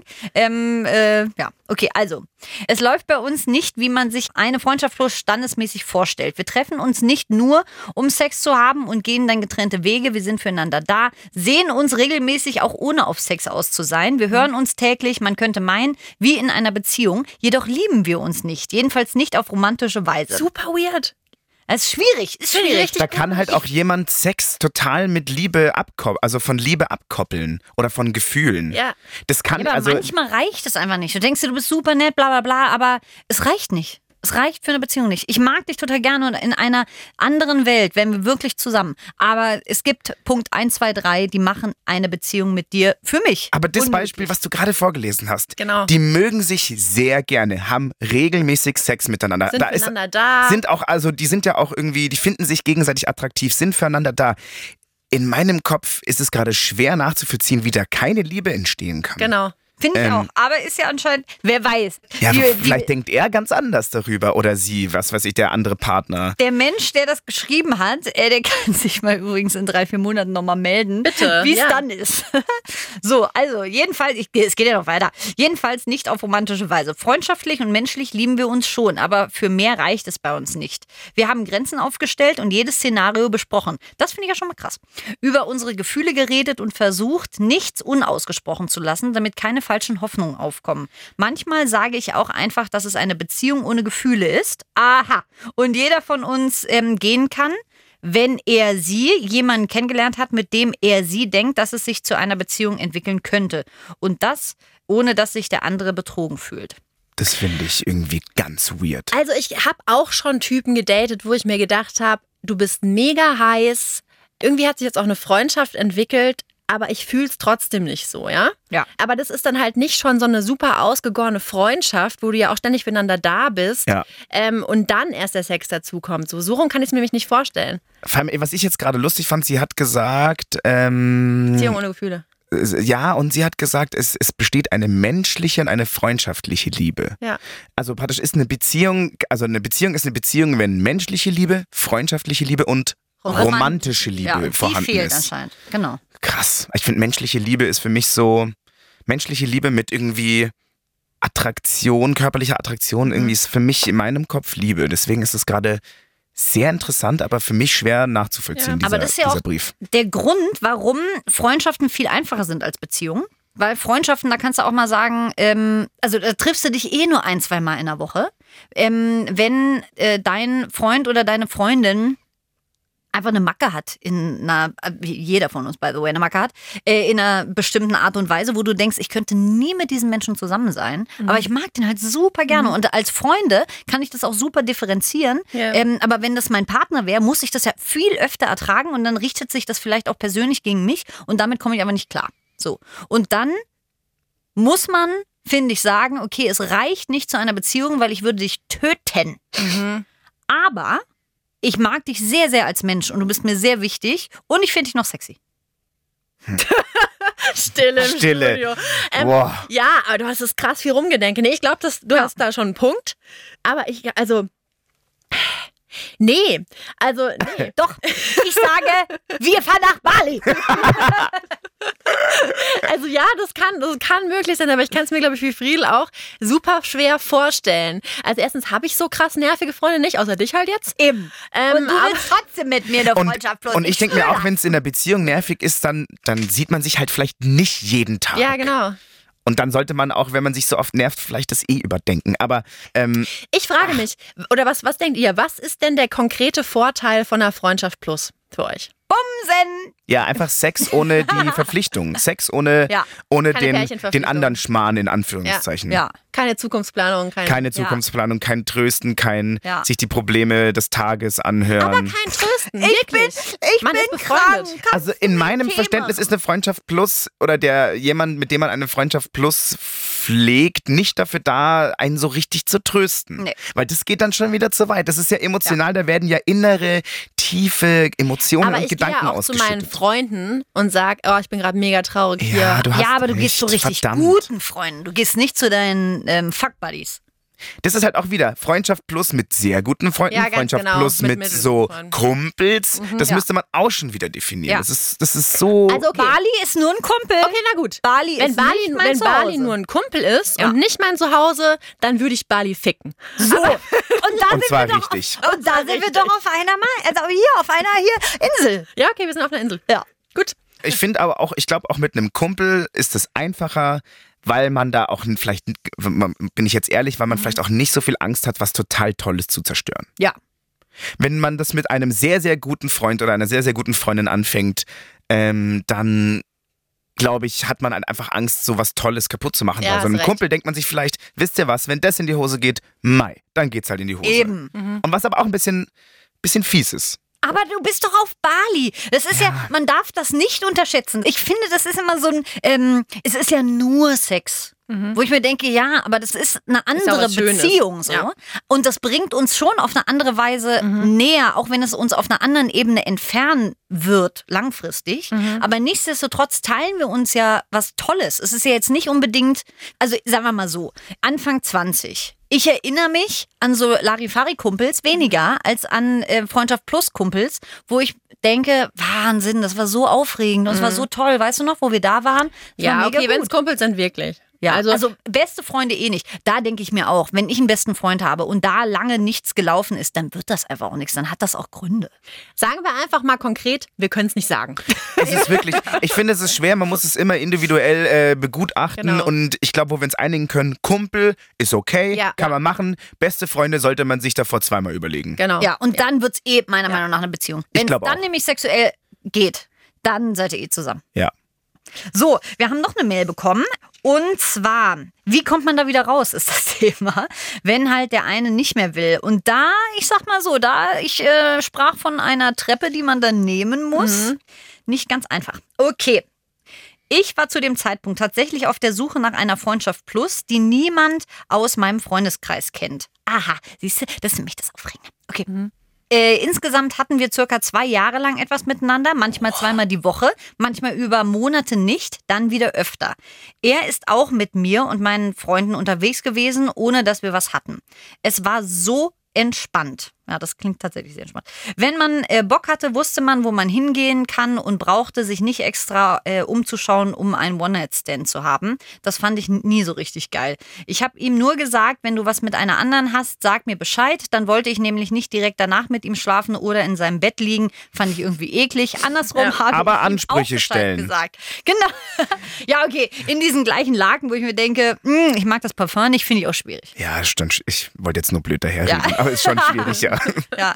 [SPEAKER 5] Ja, okay, also. Es läuft bei uns nicht, wie man sich eine Freundschaft bloß standesmäßig vorstellt. Wir treffen uns nicht nur, um Sex zu haben und gehen dann getrennte Wege. Wir sind füreinander da, sehen uns regelmäßig auch ohne auf Sex aus zu sein. Wir hören uns täglich, man könnte meinen, wie in einer Beziehung. Jedoch lieben wir uns nicht. Jedenfalls nicht auf romantische Weise.
[SPEAKER 4] Super weird.
[SPEAKER 5] Es ist schwierig,
[SPEAKER 1] Da kann halt auch jemand Sex total mit Liebe von Liebe abkoppeln oder von Gefühlen.
[SPEAKER 5] Ja.
[SPEAKER 1] Das kann
[SPEAKER 5] aber manchmal reicht es einfach nicht. Du denkst dir, du bist super nett, bla bla bla, aber es reicht nicht. Es reicht für eine Beziehung nicht. Ich mag dich total gerne und in einer anderen Welt wären wir wirklich zusammen. Aber es gibt Punkt 1, 2, 3, die machen eine Beziehung mit dir für mich.
[SPEAKER 1] Aber das Beispiel, was du gerade vorgelesen hast,
[SPEAKER 4] die
[SPEAKER 1] mögen sich sehr gerne, haben regelmäßig Sex miteinander.
[SPEAKER 4] Sind füreinander da.
[SPEAKER 1] Die sind ja auch irgendwie, die finden sich gegenseitig attraktiv, sind füreinander da. In meinem Kopf ist es gerade schwer nachzuvollziehen, wie da keine Liebe entstehen kann.
[SPEAKER 4] Genau.
[SPEAKER 5] Finde ich auch. Aber ist ja anscheinend, wer weiß.
[SPEAKER 1] Ja, vielleicht denkt er ganz anders darüber oder sie, was weiß ich, der andere Partner.
[SPEAKER 5] Der Mensch, der das geschrieben hat, der kann sich mal übrigens in 3-4 Monaten nochmal melden.
[SPEAKER 4] Bitte.
[SPEAKER 5] Wie es dann ist. So, also jedenfalls, es geht ja noch weiter. Jedenfalls nicht auf romantische Weise. Freundschaftlich und menschlich lieben wir uns schon, aber für mehr reicht es bei uns nicht. Wir haben Grenzen aufgestellt und jedes Szenario besprochen. Das finde ich ja schon mal krass. Über unsere Gefühle geredet und versucht, nichts unausgesprochen zu lassen, damit keine falschen Hoffnungen aufkommen. Manchmal sage ich auch einfach, dass es eine Beziehung ohne Gefühle ist. Aha. Und jeder von uns gehen kann, wenn er sie jemanden kennengelernt hat, mit dem er sie denkt, dass es sich zu einer Beziehung entwickeln könnte. Und das, ohne dass sich der andere betrogen fühlt.
[SPEAKER 1] Das finde ich irgendwie ganz weird.
[SPEAKER 4] Also ich habe auch schon Typen gedatet, wo ich mir gedacht habe, du bist mega heiß. Irgendwie hat sich jetzt auch eine Freundschaft entwickelt, aber ich fühle es trotzdem nicht so, ja?
[SPEAKER 5] Ja.
[SPEAKER 4] Aber das ist dann halt nicht schon so eine super ausgegorene Freundschaft, wo du ja auch ständig füreinander da bist und dann erst der Sex dazukommt. So rum kann ich es mir nämlich nicht vorstellen.
[SPEAKER 1] Vor allem, was ich jetzt gerade lustig fand, sie hat gesagt...
[SPEAKER 4] Beziehung ohne Gefühle.
[SPEAKER 1] Ja, und sie hat gesagt, es besteht eine menschliche und eine freundschaftliche Liebe.
[SPEAKER 4] Ja.
[SPEAKER 1] Also praktisch ist eine Beziehung ist eine Beziehung, wenn menschliche Liebe, freundschaftliche Liebe und romantische Liebe vorhanden
[SPEAKER 5] fehlt
[SPEAKER 1] ist.
[SPEAKER 5] Anscheinend, genau.
[SPEAKER 1] Krass. Ich finde, menschliche Liebe ist für mich so, menschliche Liebe mit irgendwie Attraktion, körperlicher Attraktion, irgendwie ist für mich in meinem Kopf Liebe. Deswegen ist es gerade sehr interessant, aber für mich schwer nachzuvollziehen,
[SPEAKER 5] aber das ist ja
[SPEAKER 1] dieser
[SPEAKER 5] auch
[SPEAKER 1] Brief.
[SPEAKER 5] Der Grund, warum Freundschaften viel einfacher sind als Beziehungen. Weil Freundschaften, da kannst du auch mal sagen, also da triffst du dich nur 1-2 Mal in der Woche. Wenn dein Freund oder deine Freundin einfach eine Macke hat, jeder von uns, by the way, eine Macke hat, in einer bestimmten Art und Weise, wo du denkst, ich könnte nie mit diesen Menschen zusammen sein, aber ich mag den halt super gerne und als Freunde kann ich das auch super differenzieren, aber wenn das mein Partner wäre, muss ich das ja viel öfter ertragen und dann richtet sich das vielleicht auch persönlich gegen mich und damit komme ich aber nicht klar. So. Und dann muss man, finde ich, sagen, okay, es reicht nicht zu einer Beziehung, weil ich würde dich töten. Aber ich mag dich sehr, sehr als Mensch und du bist mir sehr wichtig und ich finde dich noch sexy.
[SPEAKER 4] Stille im Studio. Ja, aber du hast es krass viel rumgedenken. Nee, ich glaube, du hast da schon einen Punkt. Aber Nee, also nee.
[SPEAKER 5] Doch, ich sage, wir fahren nach Bali.
[SPEAKER 4] Also ja, das kann möglich sein, aber ich kann es mir, glaube ich, wie Friedl auch super schwer vorstellen. Also erstens habe ich so krass nervige Freunde nicht, außer dich halt jetzt.
[SPEAKER 5] Eben. Und du willst trotzdem mit mir eine Freundschaft plus.
[SPEAKER 1] Und ich denke mir auch, wenn es in der Beziehung nervig ist, dann sieht man sich halt vielleicht nicht jeden Tag.
[SPEAKER 4] Ja, genau.
[SPEAKER 1] Und dann sollte man auch, wenn man sich so oft nervt, vielleicht das überdenken. Aber
[SPEAKER 4] ich frage mich, oder was denkt ihr, was ist denn der konkrete Vorteil von einer Freundschaft plus für euch?
[SPEAKER 5] Bumsen!
[SPEAKER 1] Ja, einfach Sex ohne die Verpflichtung. Sex ohne den anderen Schmarrn, in Anführungszeichen.
[SPEAKER 4] Ja. Keine Zukunftsplanung.
[SPEAKER 1] Keine Zukunftsplanung, kein Trösten, kein sich die Probleme des Tages anhören.
[SPEAKER 4] Aber kein Trösten,
[SPEAKER 5] Ich bin
[SPEAKER 4] befreundet.
[SPEAKER 5] krank.
[SPEAKER 1] Also in meinem Verständnis ist eine Freundschaft plus oder jemand, mit dem man eine Freundschaft plus pflegt, nicht dafür da, einen so richtig zu trösten.
[SPEAKER 5] Nee.
[SPEAKER 1] Weil das geht dann schon wieder zu weit. Das ist ja emotional, da werden ja innere, tiefe Emotionen und Gedanken
[SPEAKER 4] ausgeschüttet. Aber ich gehe ja auch zu meinen Freunden und sage, oh, ich bin gerade mega traurig hier.
[SPEAKER 5] Ja, aber du gehst zu richtig guten Freunden. Du gehst nicht zu deinen Fuck-Buddies.
[SPEAKER 1] Das ist halt auch wieder Freundschaft plus mit sehr guten Freunden, Freundschaft plus mit so Kumpels. Das müsste man auch schon wieder definieren.
[SPEAKER 5] Ja.
[SPEAKER 1] Das ist so...
[SPEAKER 5] Also Bali ist nur ein Kumpel.
[SPEAKER 4] Okay, na gut.
[SPEAKER 5] Wenn
[SPEAKER 4] Bali nur ein Kumpel ist und nicht mein Zuhause, dann würde ich Bali ficken.
[SPEAKER 5] So.
[SPEAKER 1] Und zwar richtig.
[SPEAKER 5] Und da sind wir doch auf einer auf einer Insel.
[SPEAKER 4] Ja, okay, wir sind auf einer Insel.
[SPEAKER 5] Ja.
[SPEAKER 4] Gut.
[SPEAKER 1] Ich finde aber auch, ich glaube auch mit einem Kumpel ist es einfacher, weil man da auch vielleicht, bin ich jetzt ehrlich, weil man vielleicht auch nicht so viel Angst hat, was total Tolles zu zerstören.
[SPEAKER 5] Ja.
[SPEAKER 1] Wenn man das mit einem sehr, sehr guten Freund oder einer sehr, sehr guten Freundin anfängt, dann glaube ich, hat man halt einfach Angst, so was Tolles kaputt zu machen.
[SPEAKER 4] Ja,
[SPEAKER 1] Bei so einem
[SPEAKER 4] hast
[SPEAKER 1] Kumpel denkt man sich vielleicht, wisst ihr was, wenn das in die Hose geht, dann geht's halt in die Hose.
[SPEAKER 5] Eben.
[SPEAKER 1] Und was aber auch ein bisschen fies ist.
[SPEAKER 5] Aber du bist doch auf Bali. Das ist man darf das nicht unterschätzen. Ich finde, das ist immer so es ist ja nur Sex. Wo ich mir denke, ja, aber das ist eine andere Beziehung so. Ja. Und das bringt uns schon auf eine andere Weise näher, auch wenn es uns auf einer anderen Ebene entfernen wird, langfristig. Aber nichtsdestotrotz teilen wir uns ja was Tolles. Es ist ja jetzt nicht unbedingt, also sagen wir mal so, Anfang 20. Ich erinnere mich an so Larifari-Kumpels weniger als an Freundschaft-Plus-Kumpels, wo ich denke, Wahnsinn, das war so aufregend, das war so toll. Weißt du noch, wo wir da waren?
[SPEAKER 4] Ja, okay, wenn es Kumpels sind, wirklich.
[SPEAKER 5] Ja, also beste Freunde nicht. Da denke ich mir auch, wenn ich einen besten Freund habe und da lange nichts gelaufen ist, dann wird das einfach auch nichts. Dann hat das auch Gründe.
[SPEAKER 4] Sagen wir einfach mal konkret, wir können es nicht sagen.
[SPEAKER 1] Es ist wirklich, ich finde, es ist schwer, man muss es immer individuell begutachten.
[SPEAKER 4] Genau.
[SPEAKER 1] Und ich glaube, wo wir uns einigen können, Kumpel ist okay, kann man machen. Beste Freunde sollte man sich davor zweimal überlegen.
[SPEAKER 4] Genau.
[SPEAKER 5] Ja, und dann wird es meiner Meinung nach eine Beziehung. Wenn es dann nämlich sexuell geht, dann seid ihr zusammen.
[SPEAKER 1] Ja.
[SPEAKER 5] So, wir haben noch eine Mail bekommen. Und zwar, wie kommt man da wieder raus, ist das Thema, wenn halt der eine nicht mehr will. Und da, ich sag mal so, ich sprach von einer Treppe, die man dann nehmen muss. Nicht ganz einfach. Okay. Ich war zu dem Zeitpunkt tatsächlich auf der Suche nach einer Freundschaft plus, die niemand aus meinem Freundeskreis kennt. Aha, siehst du, das ist nämlich das Aufregende. Okay. Insgesamt hatten wir circa 2 Jahre lang etwas miteinander, manchmal zweimal die Woche, manchmal über Monate nicht, dann wieder öfter. Er ist auch mit mir und meinen Freunden unterwegs gewesen, ohne dass wir was hatten. Es war so entspannt. Ja, das klingt tatsächlich sehr entspannt. Wenn man Bock hatte, wusste man, wo man hingehen kann und brauchte sich nicht extra umzuschauen, um einen One-Night-Stand zu haben. Das fand ich nie so richtig geil. Ich habe ihm nur gesagt, wenn du was mit einer anderen hast, sag mir Bescheid. Dann wollte ich nämlich nicht direkt danach mit ihm schlafen oder in seinem Bett liegen. Fand ich irgendwie eklig. Andersrum habe ich
[SPEAKER 1] Ansprüche
[SPEAKER 5] auch
[SPEAKER 1] stellen
[SPEAKER 5] gesagt. Genau. Ja, okay. In diesen gleichen Laken, wo ich mir denke, ich mag das Parfum nicht, finde ich auch schwierig.
[SPEAKER 1] Ja, stimmt. Ich wollte jetzt nur blöd daherreden, aber ist schon schwierig, ja.
[SPEAKER 5] Ja.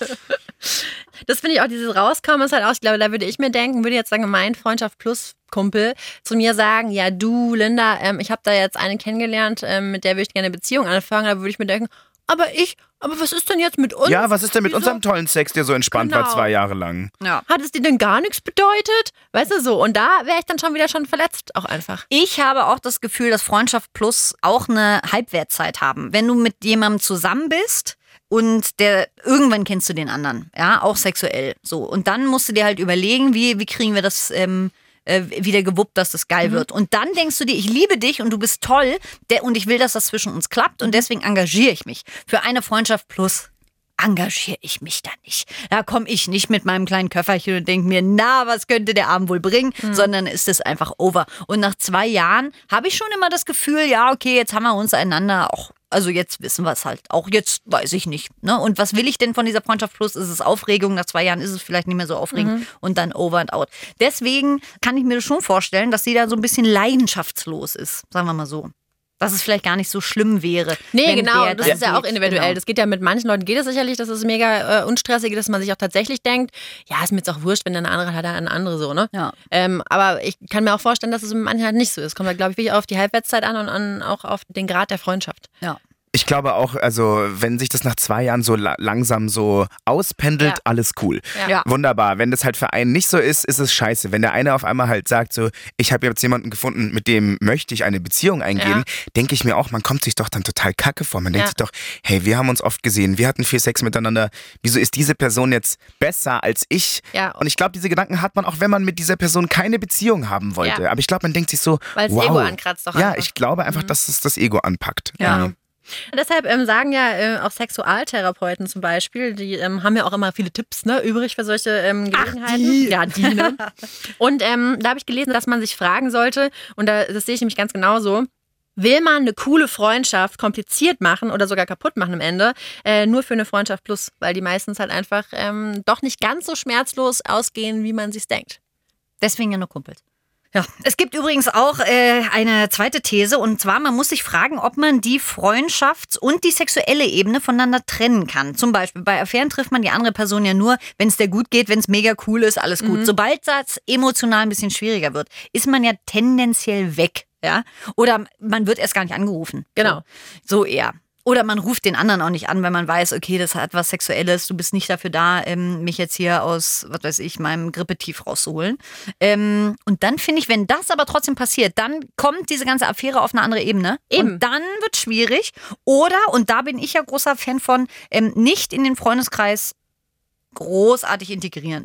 [SPEAKER 4] Das finde ich auch, dieses Rauskommen ist halt auch, ich glaube, da würde ich mir denken, würde jetzt sagen, mein Freundschaft plus Kumpel zu mir sagen, ja du Linda, ich habe da jetzt eine kennengelernt, mit der würde ich gerne eine Beziehung anfangen, da würde ich mir denken, aber was ist denn jetzt mit uns?
[SPEAKER 1] Ja, was ist denn mit unserem tollen Sex, der so entspannt war 2 Jahre lang?
[SPEAKER 5] Ja.
[SPEAKER 4] Hat es dir denn gar nichts bedeutet? Weißt du so, und da wäre ich dann schon wieder verletzt, auch einfach.
[SPEAKER 5] Ich habe auch das Gefühl, dass Freundschaft plus auch eine Halbwertzeit haben. Wenn du mit jemandem zusammen bist, und irgendwann kennst du den anderen, ja, auch sexuell. So. Und dann musst du dir halt überlegen, wie kriegen wir das wieder gewuppt, dass das geil wird. Und dann denkst du dir, ich liebe dich und du bist toll und ich will, dass das zwischen uns klappt und deswegen engagiere ich mich für eine Freundschaft plus. engagiere ich mich da nicht. Da komme ich nicht mit meinem kleinen Köfferchen und denke mir, na, was könnte der Abend wohl bringen, sondern ist es einfach over. Und nach 2 Jahren habe ich schon immer das Gefühl, ja, okay, jetzt haben wir uns einander auch, also jetzt wissen wir es halt auch, jetzt weiß ich nicht. Ne? Und was will ich denn von dieser Freundschaft plus? Ist es Aufregung? Nach 2 Jahren ist es vielleicht nicht mehr so aufregend und dann over and out. Deswegen kann ich mir das schon vorstellen, dass sie da so ein bisschen leidenschaftslos ist, sagen wir mal so. Dass es vielleicht gar nicht so schlimm wäre.
[SPEAKER 4] Nee, genau, das ist ja auch individuell. Genau. Das geht ja mit manchen Leuten, geht es sicherlich, dass es mega unstressig ist, dass man sich auch tatsächlich denkt, ja, ist mir jetzt auch wurscht, wenn der eine andere hat, dann eine andere so, ne? Ja. Aber ich kann mir auch vorstellen, dass es mit manchen halt nicht so ist. Kommt halt, glaube ich, wirklich auf die Halbwertszeit an und auch auf den Grad der Freundschaft.
[SPEAKER 5] Ja.
[SPEAKER 1] Ich glaube auch, also wenn sich das nach 2 Jahren so langsam so auspendelt, alles cool.
[SPEAKER 5] Ja.
[SPEAKER 1] Wunderbar. Wenn das halt für einen nicht so ist, ist es scheiße. Wenn der eine auf einmal halt sagt so, ich habe jetzt jemanden gefunden, mit dem möchte ich eine Beziehung eingehen, denke ich mir auch, man kommt sich doch dann total kacke vor. Man denkt sich doch, hey, wir haben uns oft gesehen, wir hatten viel Sex miteinander. Wieso ist diese Person jetzt besser als ich?
[SPEAKER 4] Ja.
[SPEAKER 1] Und ich glaube, diese Gedanken hat man auch, wenn man mit dieser Person keine Beziehung haben wollte.
[SPEAKER 4] Ja.
[SPEAKER 1] Aber ich glaube, man denkt sich so,
[SPEAKER 4] weil das Ego ankratzt doch einfach.
[SPEAKER 1] Ja, ich glaube einfach, dass es das Ego anpackt.
[SPEAKER 5] Ja.
[SPEAKER 4] Deshalb sagen ja auch Sexualtherapeuten zum Beispiel, die haben ja auch immer viele Tipps übrig für solche Gelegenheiten.
[SPEAKER 5] Ach, die.
[SPEAKER 4] Ja, die. Ne? Und da habe ich gelesen, dass man sich fragen sollte, und das sehe ich nämlich ganz genauso, will man eine coole Freundschaft kompliziert machen oder sogar kaputt machen am Ende, nur für eine Freundschaft plus, weil die meistens halt einfach doch nicht ganz so schmerzlos ausgehen, wie man sich's denkt.
[SPEAKER 5] Deswegen ja nur Kumpels. Ja. Es gibt übrigens auch eine zweite These, und zwar, man muss sich fragen, ob man die Freundschafts- und die sexuelle Ebene voneinander trennen kann. Zum Beispiel bei Affären trifft man die andere Person ja nur, wenn es der gut geht, wenn es mega cool ist, alles gut. Sobald das emotional ein bisschen schwieriger wird, ist man ja tendenziell weg. Ja? Oder man wird erst gar nicht angerufen.
[SPEAKER 4] Genau.
[SPEAKER 5] So eher. Oder man ruft den anderen auch nicht an, wenn man weiß, okay, das hat was Sexuelles, du bist nicht dafür da, mich jetzt hier aus, was weiß ich, meinem Grippetief rauszuholen. Und dann finde ich, wenn das aber trotzdem passiert, dann kommt diese ganze Affäre auf eine andere Ebene.
[SPEAKER 4] Eben.
[SPEAKER 5] Und dann wird es schwierig. Oder, und da bin ich ja großer Fan von, nicht in den Freundeskreis großartig integrieren.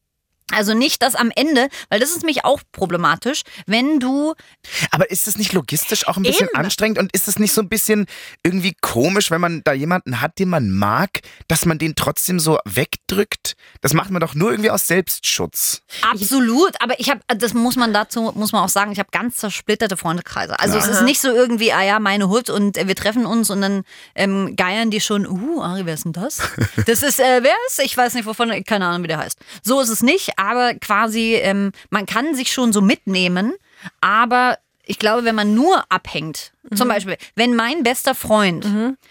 [SPEAKER 5] Also nicht das am Ende, weil das ist nämlich auch problematisch, wenn du...
[SPEAKER 1] Aber ist das nicht logistisch auch ein bisschen anstrengend und ist es nicht so ein bisschen irgendwie komisch, wenn man da jemanden hat, den man mag, dass man den trotzdem so wegdrückt? Das macht man doch nur irgendwie aus Selbstschutz.
[SPEAKER 5] Absolut, aber das muss man auch sagen, ich habe ganz zersplitterte Freundeskreise. Also es ist nicht so irgendwie, meine Hut und wir treffen uns und dann geiern die schon, Ari, wer ist denn das? Das ist, wer ist? Ich weiß nicht wovon, keine Ahnung, wie der heißt. So ist es nicht. Aber quasi, man kann sich schon so mitnehmen, aber ich glaube, wenn man nur abhängt, zum Beispiel, wenn mein bester Freund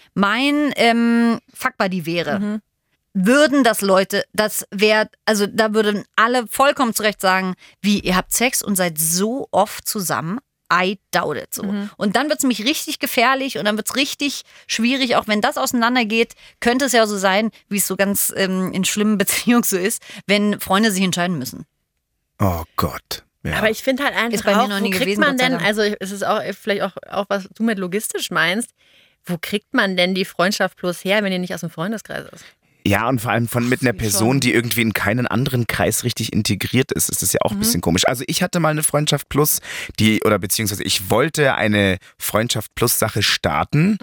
[SPEAKER 5] mein Fuckbuddy wäre, würden das Leute, also da würden alle vollkommen zu Recht sagen, wie, ihr habt Sex und seid so oft zusammen? I doubt it. So. Und dann wird es nämlich richtig gefährlich und dann wird es richtig schwierig. Auch wenn das auseinandergeht, könnte es ja so sein, wie es so ganz in schlimmen Beziehungen so ist, wenn Freunde sich entscheiden müssen.
[SPEAKER 1] Oh Gott. Ja.
[SPEAKER 4] Aber ich finde halt einfach auch, wo kriegt man denn, also es ist auch vielleicht auch, was du mit logistisch meinst, wo kriegt man denn die Freundschaft plus her, wenn die nicht aus dem Freundeskreis ist?
[SPEAKER 1] Ja, und vor allem mit einer Person, die irgendwie in keinen anderen Kreis richtig integriert ist, ist das ja auch ein bisschen komisch. Also ich hatte mal eine Freundschaft plus, beziehungsweise ich wollte eine Freundschaft plus Sache starten,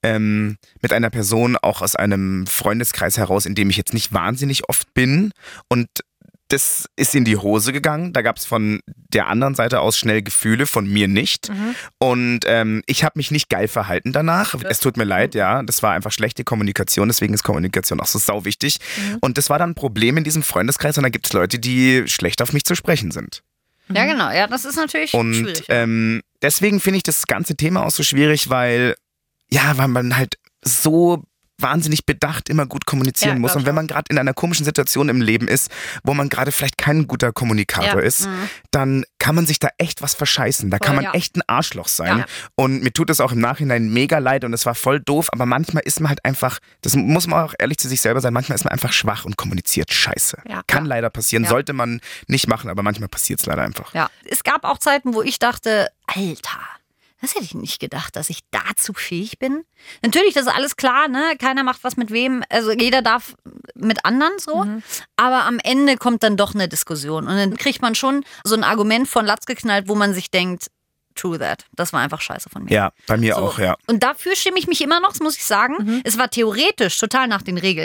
[SPEAKER 1] mit einer Person auch aus einem Freundeskreis heraus, in dem ich jetzt nicht wahnsinnig oft bin, und das ist in die Hose gegangen. Da gab es von der anderen Seite aus schnell Gefühle, von mir nicht. Und ich habe mich nicht geil verhalten danach. Es tut mir leid, ja. Das war einfach schlechte Kommunikation. Deswegen ist Kommunikation auch so sau wichtig. Und das war dann ein Problem in diesem Freundeskreis. Und da gibt es Leute, die schlecht auf mich zu sprechen sind.
[SPEAKER 5] Ja, genau. Ja, das ist natürlich schwierig.
[SPEAKER 1] Und deswegen finde ich das ganze Thema auch so schwierig, weil man halt so wahnsinnig bedacht immer gut kommunizieren muss. Und wenn man gerade in einer komischen Situation im Leben ist, wo man gerade vielleicht kein guter Kommunikator ist, dann kann man sich da echt was verscheißen. Da kann man echt ein Arschloch sein. Ja. Und mir tut es auch im Nachhinein mega leid und es war voll doof, aber manchmal ist man halt einfach, das muss man auch ehrlich zu sich selber sein, manchmal ist man einfach schwach und kommuniziert scheiße. Ja. Kann leider passieren, sollte man nicht machen, aber manchmal passiert es leider einfach.
[SPEAKER 5] Ja. Es gab auch Zeiten, wo ich dachte, Alter, das hätte ich nicht gedacht, dass ich dazu fähig bin. Natürlich, das ist alles klar, ne? Keiner macht was mit wem. Also jeder darf mit anderen so. Aber am Ende kommt dann doch eine Diskussion. Und dann kriegt man schon so ein Argument von Latz geknallt, wo man sich denkt, true that. Das war einfach scheiße von mir.
[SPEAKER 1] Ja, bei mir auch, ja.
[SPEAKER 5] Und dafür stimme ich mich immer noch, das muss ich sagen. Es war theoretisch total nach den Regeln.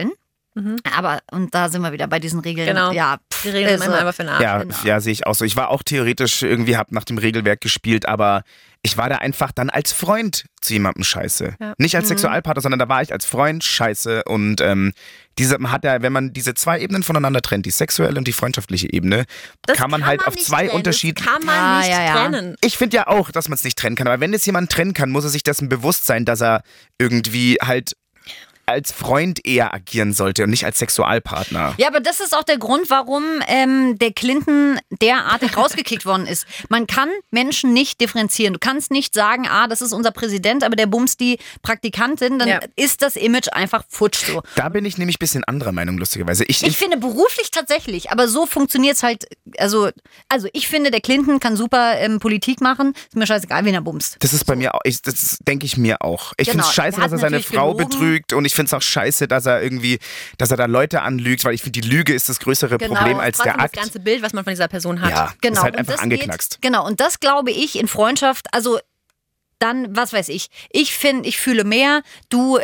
[SPEAKER 5] Aber, und da sind wir wieder bei diesen Regeln.
[SPEAKER 4] Genau.
[SPEAKER 5] Ja,
[SPEAKER 4] die Regeln sind manchmal einfach für den Arsch.
[SPEAKER 1] Ja,
[SPEAKER 5] Genau.
[SPEAKER 1] ja, sehe ich auch so. Ich war auch theoretisch irgendwie, hab nach dem Regelwerk gespielt, aber ich war da einfach dann als Freund zu jemandem scheiße.
[SPEAKER 4] Ja.
[SPEAKER 1] Nicht als Sexualpartner, sondern da war ich als Freund scheiße. Und man hat ja, wenn man diese zwei Ebenen voneinander trennt, die sexuelle und die freundschaftliche Ebene, kann man halt auf zwei Unterschiede.
[SPEAKER 4] Kann man nicht trennen.
[SPEAKER 1] Ich finde ja auch, dass man es nicht trennen kann. Aber wenn es jemand trennen kann, muss er sich dessen bewusst sein, dass er irgendwie halt als Freund eher agieren sollte und nicht als Sexualpartner.
[SPEAKER 5] Ja, aber das ist auch der Grund, warum der Clinton derartig rausgekickt worden ist. Man kann Menschen nicht differenzieren. Du kannst nicht sagen, das ist unser Präsident, aber der bumst die Praktikantin, dann ist das Image einfach futsch so.
[SPEAKER 1] Da bin ich nämlich ein bisschen anderer Meinung, lustigerweise.
[SPEAKER 5] Ich finde beruflich tatsächlich, aber so funktioniert es halt, also ich finde, der Clinton kann super Politik machen, ist mir scheißegal, wen er bumst.
[SPEAKER 1] Das ist bei mir auch, das denke ich mir auch. Ich finde
[SPEAKER 5] Genau,
[SPEAKER 1] es scheiße,
[SPEAKER 5] der hat
[SPEAKER 1] dass er seine
[SPEAKER 5] natürlich
[SPEAKER 1] Frau
[SPEAKER 5] gelogen.
[SPEAKER 1] betrügt und ich finde es auch scheiße, dass er da Leute anlügt, weil ich finde, die Lüge ist das größere Problem als der Akt.
[SPEAKER 4] Das ganze Bild, was man von dieser Person hat.
[SPEAKER 1] Ja,
[SPEAKER 5] Genau.
[SPEAKER 1] ist halt
[SPEAKER 5] Und
[SPEAKER 1] einfach
[SPEAKER 5] das
[SPEAKER 1] angeknackst.
[SPEAKER 5] Genau, und das glaube ich in Freundschaft, also dann, was weiß ich, ich fühle mehr, du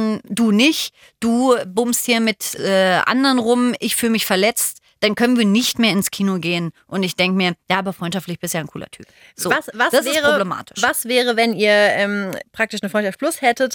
[SPEAKER 5] nicht, du bummst hier mit anderen rum, ich fühle mich verletzt, dann können wir nicht mehr ins Kino gehen. Und ich denke mir, ja, aber freundschaftlich bist du ja ein cooler Typ. So,
[SPEAKER 4] Was
[SPEAKER 5] das ist problematisch.
[SPEAKER 4] Was wäre, wenn ihr praktisch eine Freundschaft plus hättet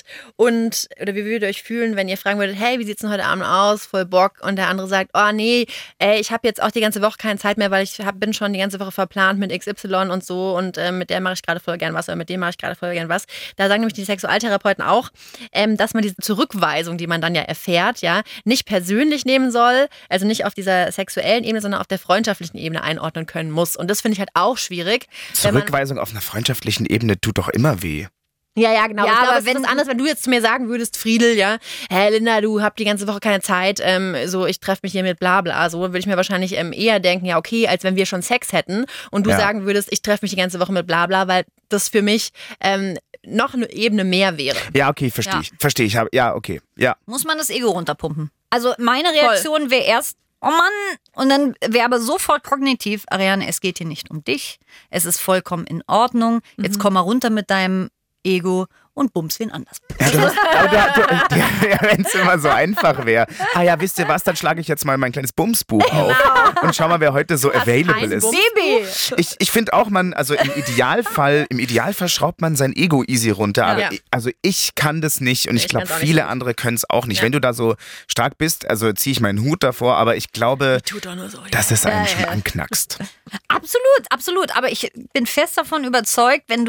[SPEAKER 4] oder wie würdet ihr euch fühlen, wenn ihr fragen würdet, hey, wie sieht's denn heute Abend aus? Voll Bock. Und der andere sagt, oh nee, ich habe jetzt auch die ganze Woche keine Zeit mehr, weil ich bin schon die ganze Woche verplant mit XY und so und mit der mache ich gerade voll gern was oder mit dem mache ich gerade voll gern was. Da sagen nämlich die Sexualtherapeuten auch, dass man diese Zurückweisung, die man dann ja erfährt, ja, nicht persönlich nehmen soll, also nicht auf dieser sexuellen Ebene, sondern auf der freundschaftlichen Ebene einordnen können muss. Und das finde ich halt auch schwierig.
[SPEAKER 1] Zurückweisung auf einer freundschaftlichen Ebene tut doch immer weh.
[SPEAKER 4] Ja, genau.
[SPEAKER 5] Ja,
[SPEAKER 4] ich glaube,
[SPEAKER 5] aber
[SPEAKER 4] es ist was anderes, wenn du jetzt zu mir sagen würdest, Friedel, ja, hey Linda, du habt die ganze Woche keine Zeit, so ich treffe mich hier mit bla bla, so würde ich mir wahrscheinlich eher denken, ja okay, als wenn wir schon Sex hätten und du sagen würdest, ich treffe mich die ganze Woche mit bla bla, weil das für mich noch eine Ebene mehr wäre.
[SPEAKER 1] Ja, okay, verstehe ich. Ja, okay, ja.
[SPEAKER 5] Muss man das Ego runterpumpen. Also meine Reaktion wäre erst, oh Mann, und dann wäre aber sofort kognitiv, Ariane, es geht hier nicht um dich, es ist vollkommen in Ordnung, jetzt komm mal runter mit deinem Ego und bums wen anders.
[SPEAKER 1] Ja, wenn es immer so einfach wäre. Ja, wisst ihr was, dann schlage ich jetzt mal mein kleines Bumsbuch auf und schau mal, wer heute so available ist.
[SPEAKER 5] Baby!
[SPEAKER 1] Ich finde auch, im Idealfall schraubt man sein Ego easy runter, aber ich kann das nicht und ich glaube, viele andere können es auch nicht. Wenn du da so stark bist, also ziehe ich meinen Hut davor, aber ich glaube, dass es einen schon anknackst.
[SPEAKER 5] Absolut, aber ich bin fest davon überzeugt, ich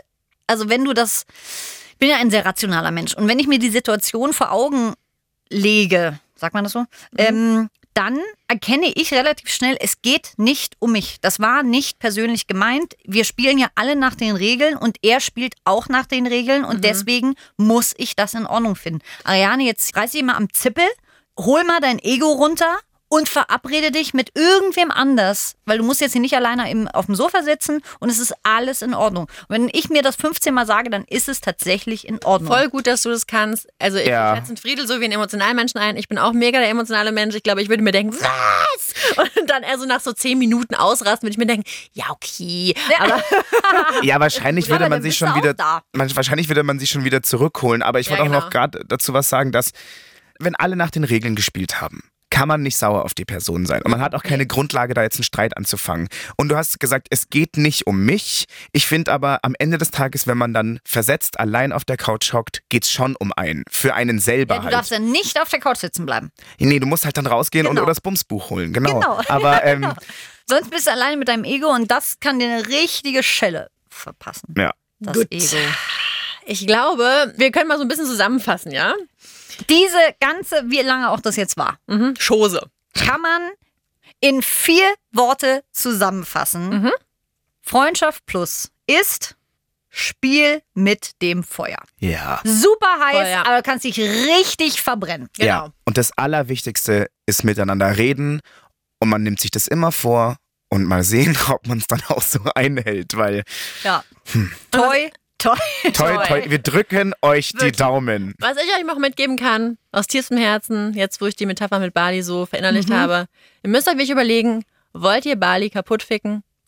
[SPEAKER 5] bin ja ein sehr rationaler Mensch. Und wenn ich mir die Situation vor Augen lege, sagt man das so, dann erkenne ich relativ schnell, es geht nicht um mich. Das war nicht persönlich gemeint. Wir spielen ja alle nach den Regeln und er spielt auch nach den Regeln und deswegen muss ich das in Ordnung finden. Ariane, jetzt reiß dich mal am Zippel, hol mal dein Ego runter und verabrede dich mit irgendwem anders, weil du musst jetzt hier nicht alleine auf dem Sofa sitzen und es ist alles in Ordnung. Und wenn ich mir das 15 Mal sage, dann ist es tatsächlich in Ordnung.
[SPEAKER 4] Voll gut, dass du das kannst. Also ich schätze den Friedel so wie einen emotionalen Menschen ein. Ich bin auch mega der emotionale Mensch. Ich glaube, ich würde mir denken, was? Und dann so nach so 10 Minuten ausrasten, würde ich mir denken, ja okay. Aber
[SPEAKER 1] ja, wahrscheinlich würde man sich schon wieder zurückholen. Aber ich wollte auch noch gerade dazu was sagen, dass wenn alle nach den Regeln gespielt haben, kann man nicht sauer auf die Person sein. Und man hat auch keine Grundlage, da jetzt einen Streit anzufangen. Und du hast gesagt, es geht nicht um mich. Ich finde aber, am Ende des Tages, wenn man dann versetzt allein auf der Couch hockt, geht's schon um einen. Für einen selber
[SPEAKER 5] Du darfst ja nicht auf der Couch sitzen bleiben.
[SPEAKER 1] Nee, du musst halt dann rausgehen und das Bumsbuch holen. Genau. Aber
[SPEAKER 5] sonst bist du alleine mit deinem Ego und das kann dir eine richtige Schelle verpassen.
[SPEAKER 1] Ja.
[SPEAKER 5] Das Ego.
[SPEAKER 4] Ich glaube, wir können mal so ein bisschen zusammenfassen, ja?
[SPEAKER 5] Diese ganze, wie lange auch das jetzt war,
[SPEAKER 4] Chose,
[SPEAKER 5] kann man in 4 Worte zusammenfassen. Freundschaft plus ist Spiel mit dem Feuer.
[SPEAKER 1] Ja.
[SPEAKER 5] Super heiß, aber du kannst dich richtig verbrennen.
[SPEAKER 4] Genau.
[SPEAKER 1] Ja. Und das Allerwichtigste ist miteinander reden und man nimmt sich das immer vor und mal sehen, ob man es dann auch so einhält, weil
[SPEAKER 5] Toi.
[SPEAKER 1] Wir drücken euch die Daumen.
[SPEAKER 4] Was ich euch noch mitgeben kann, aus tiefstem Herzen, jetzt wo ich die Metapher mit Bali so verinnerlicht habe, ihr müsst euch wirklich überlegen, wollt ihr Bali kaputt ficken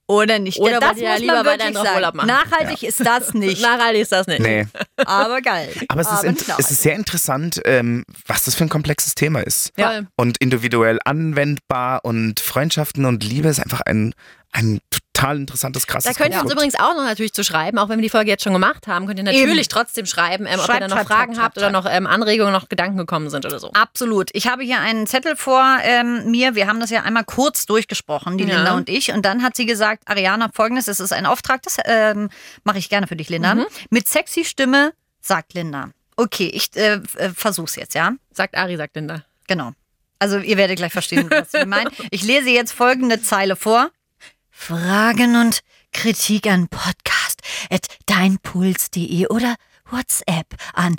[SPEAKER 5] oder nicht.
[SPEAKER 4] Oder
[SPEAKER 5] das
[SPEAKER 4] wollt ihr
[SPEAKER 5] muss
[SPEAKER 4] lieber
[SPEAKER 5] man wirklich
[SPEAKER 4] weiter
[SPEAKER 5] sagen.
[SPEAKER 4] Urlaub machen?
[SPEAKER 5] Nachhaltig ist das nicht.
[SPEAKER 4] Nachhaltig ist das nicht.
[SPEAKER 1] Nee.
[SPEAKER 5] Aber geil.
[SPEAKER 1] Aber es
[SPEAKER 5] nicht
[SPEAKER 1] ist sehr interessant, was das für ein komplexes Thema ist.
[SPEAKER 5] Ja.
[SPEAKER 1] Und individuell anwendbar und Freundschaften und Liebe ist einfach ein total interessantes, krasses
[SPEAKER 4] Da könnt ihr uns
[SPEAKER 1] Konstrukt.
[SPEAKER 4] übrigens auch noch natürlich zu schreiben, auch wenn wir die Folge jetzt schon gemacht haben, könnt ihr natürlich trotzdem schreiben, ob ihr da noch Fragen habt oder noch Anregungen, noch Gedanken gekommen sind oder so.
[SPEAKER 5] Absolut. Ich habe hier einen Zettel vor mir. Wir haben das ja einmal kurz durchgesprochen, die Linda und ich. Und dann hat sie gesagt, Ariana, Folgendes, es ist ein Auftrag, das mache ich gerne für dich, Linda. Mit sexy Stimme, sagt Linda. Okay, ich versuch's jetzt, ja?
[SPEAKER 4] Sagt Ari, sagt Linda.
[SPEAKER 5] Genau. Also ihr werdet gleich verstehen, was wir meinen. Ich lese jetzt folgende Zeile vor. Fragen und Kritik an podcast@deinpuls.de oder WhatsApp an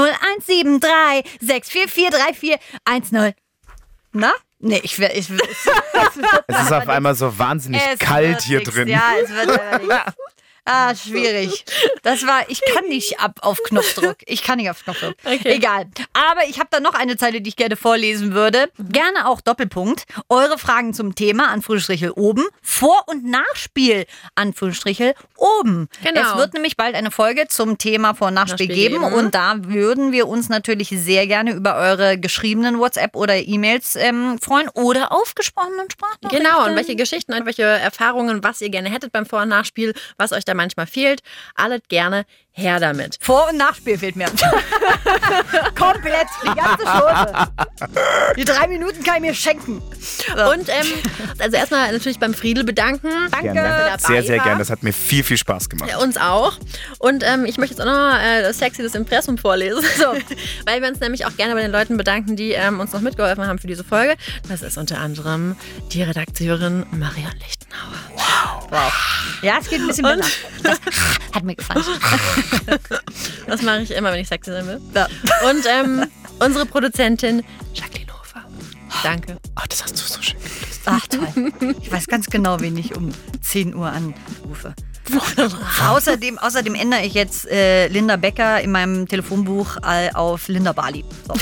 [SPEAKER 5] 0173 644 3410. Na? Nee, es
[SPEAKER 1] Es ist auf einmal so wahnsinnig kalt hier drin.
[SPEAKER 5] Ja, es wird aber nichts. Schwierig. Ich kann nicht auf Knopfdruck. Okay. Egal. Aber ich habe da noch eine Zeile, die ich gerne vorlesen würde. Gerne auch Doppelpunkt. Eure Fragen zum Thema, Anführungsstriche oben. Vor- und Nachspiel, Anführungsstriche oben.
[SPEAKER 4] Genau.
[SPEAKER 5] Es wird nämlich bald eine Folge zum Thema Vor- und Nachspiel geben. Und da würden wir uns natürlich sehr gerne über eure geschriebenen WhatsApp oder E-Mails freuen oder aufgesprochenen Sprachnachrichten.
[SPEAKER 4] Genau, und welche Geschichten und welche Erfahrungen, was ihr gerne hättet beim Vor- und Nachspiel, was euch da manchmal fehlt, alles gerne her damit.
[SPEAKER 5] Vor- und Nachspiel fehlt mir. Komplett, die ganze Chose. Die 3 Minuten kann ich mir schenken. So.
[SPEAKER 4] Und also erstmal natürlich beim Friedel bedanken.
[SPEAKER 5] Danke.
[SPEAKER 1] Gerne. Sehr, sehr gerne. Das hat mir viel, viel Spaß gemacht.
[SPEAKER 4] Ja, uns auch. Und ich möchte jetzt auch noch das Impressum vorlesen. So. Weil wir uns nämlich auch gerne bei den Leuten bedanken, die uns noch mitgeholfen haben für diese Folge. Das ist unter anderem die Redakteurin Marion Lichtenauer.
[SPEAKER 5] Wow. Ja, es geht ein bisschen besser. Das hat mir gefallen.
[SPEAKER 4] Das mache ich immer, wenn ich sexy sein will. Ja. Und unsere Produzentin Jacqueline Hofer. Danke.
[SPEAKER 1] Oh, das hast du so schön gemacht.
[SPEAKER 5] Ach, toll. Ich weiß ganz genau, wen ich um 10 Uhr anrufe. Außerdem ändere ich jetzt Linda Becker in meinem Telefonbuch auf Linda Bali. So.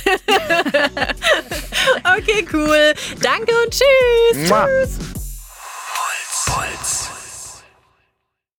[SPEAKER 4] Okay, cool. Danke und tschüss.
[SPEAKER 1] Mua.
[SPEAKER 3] Puls.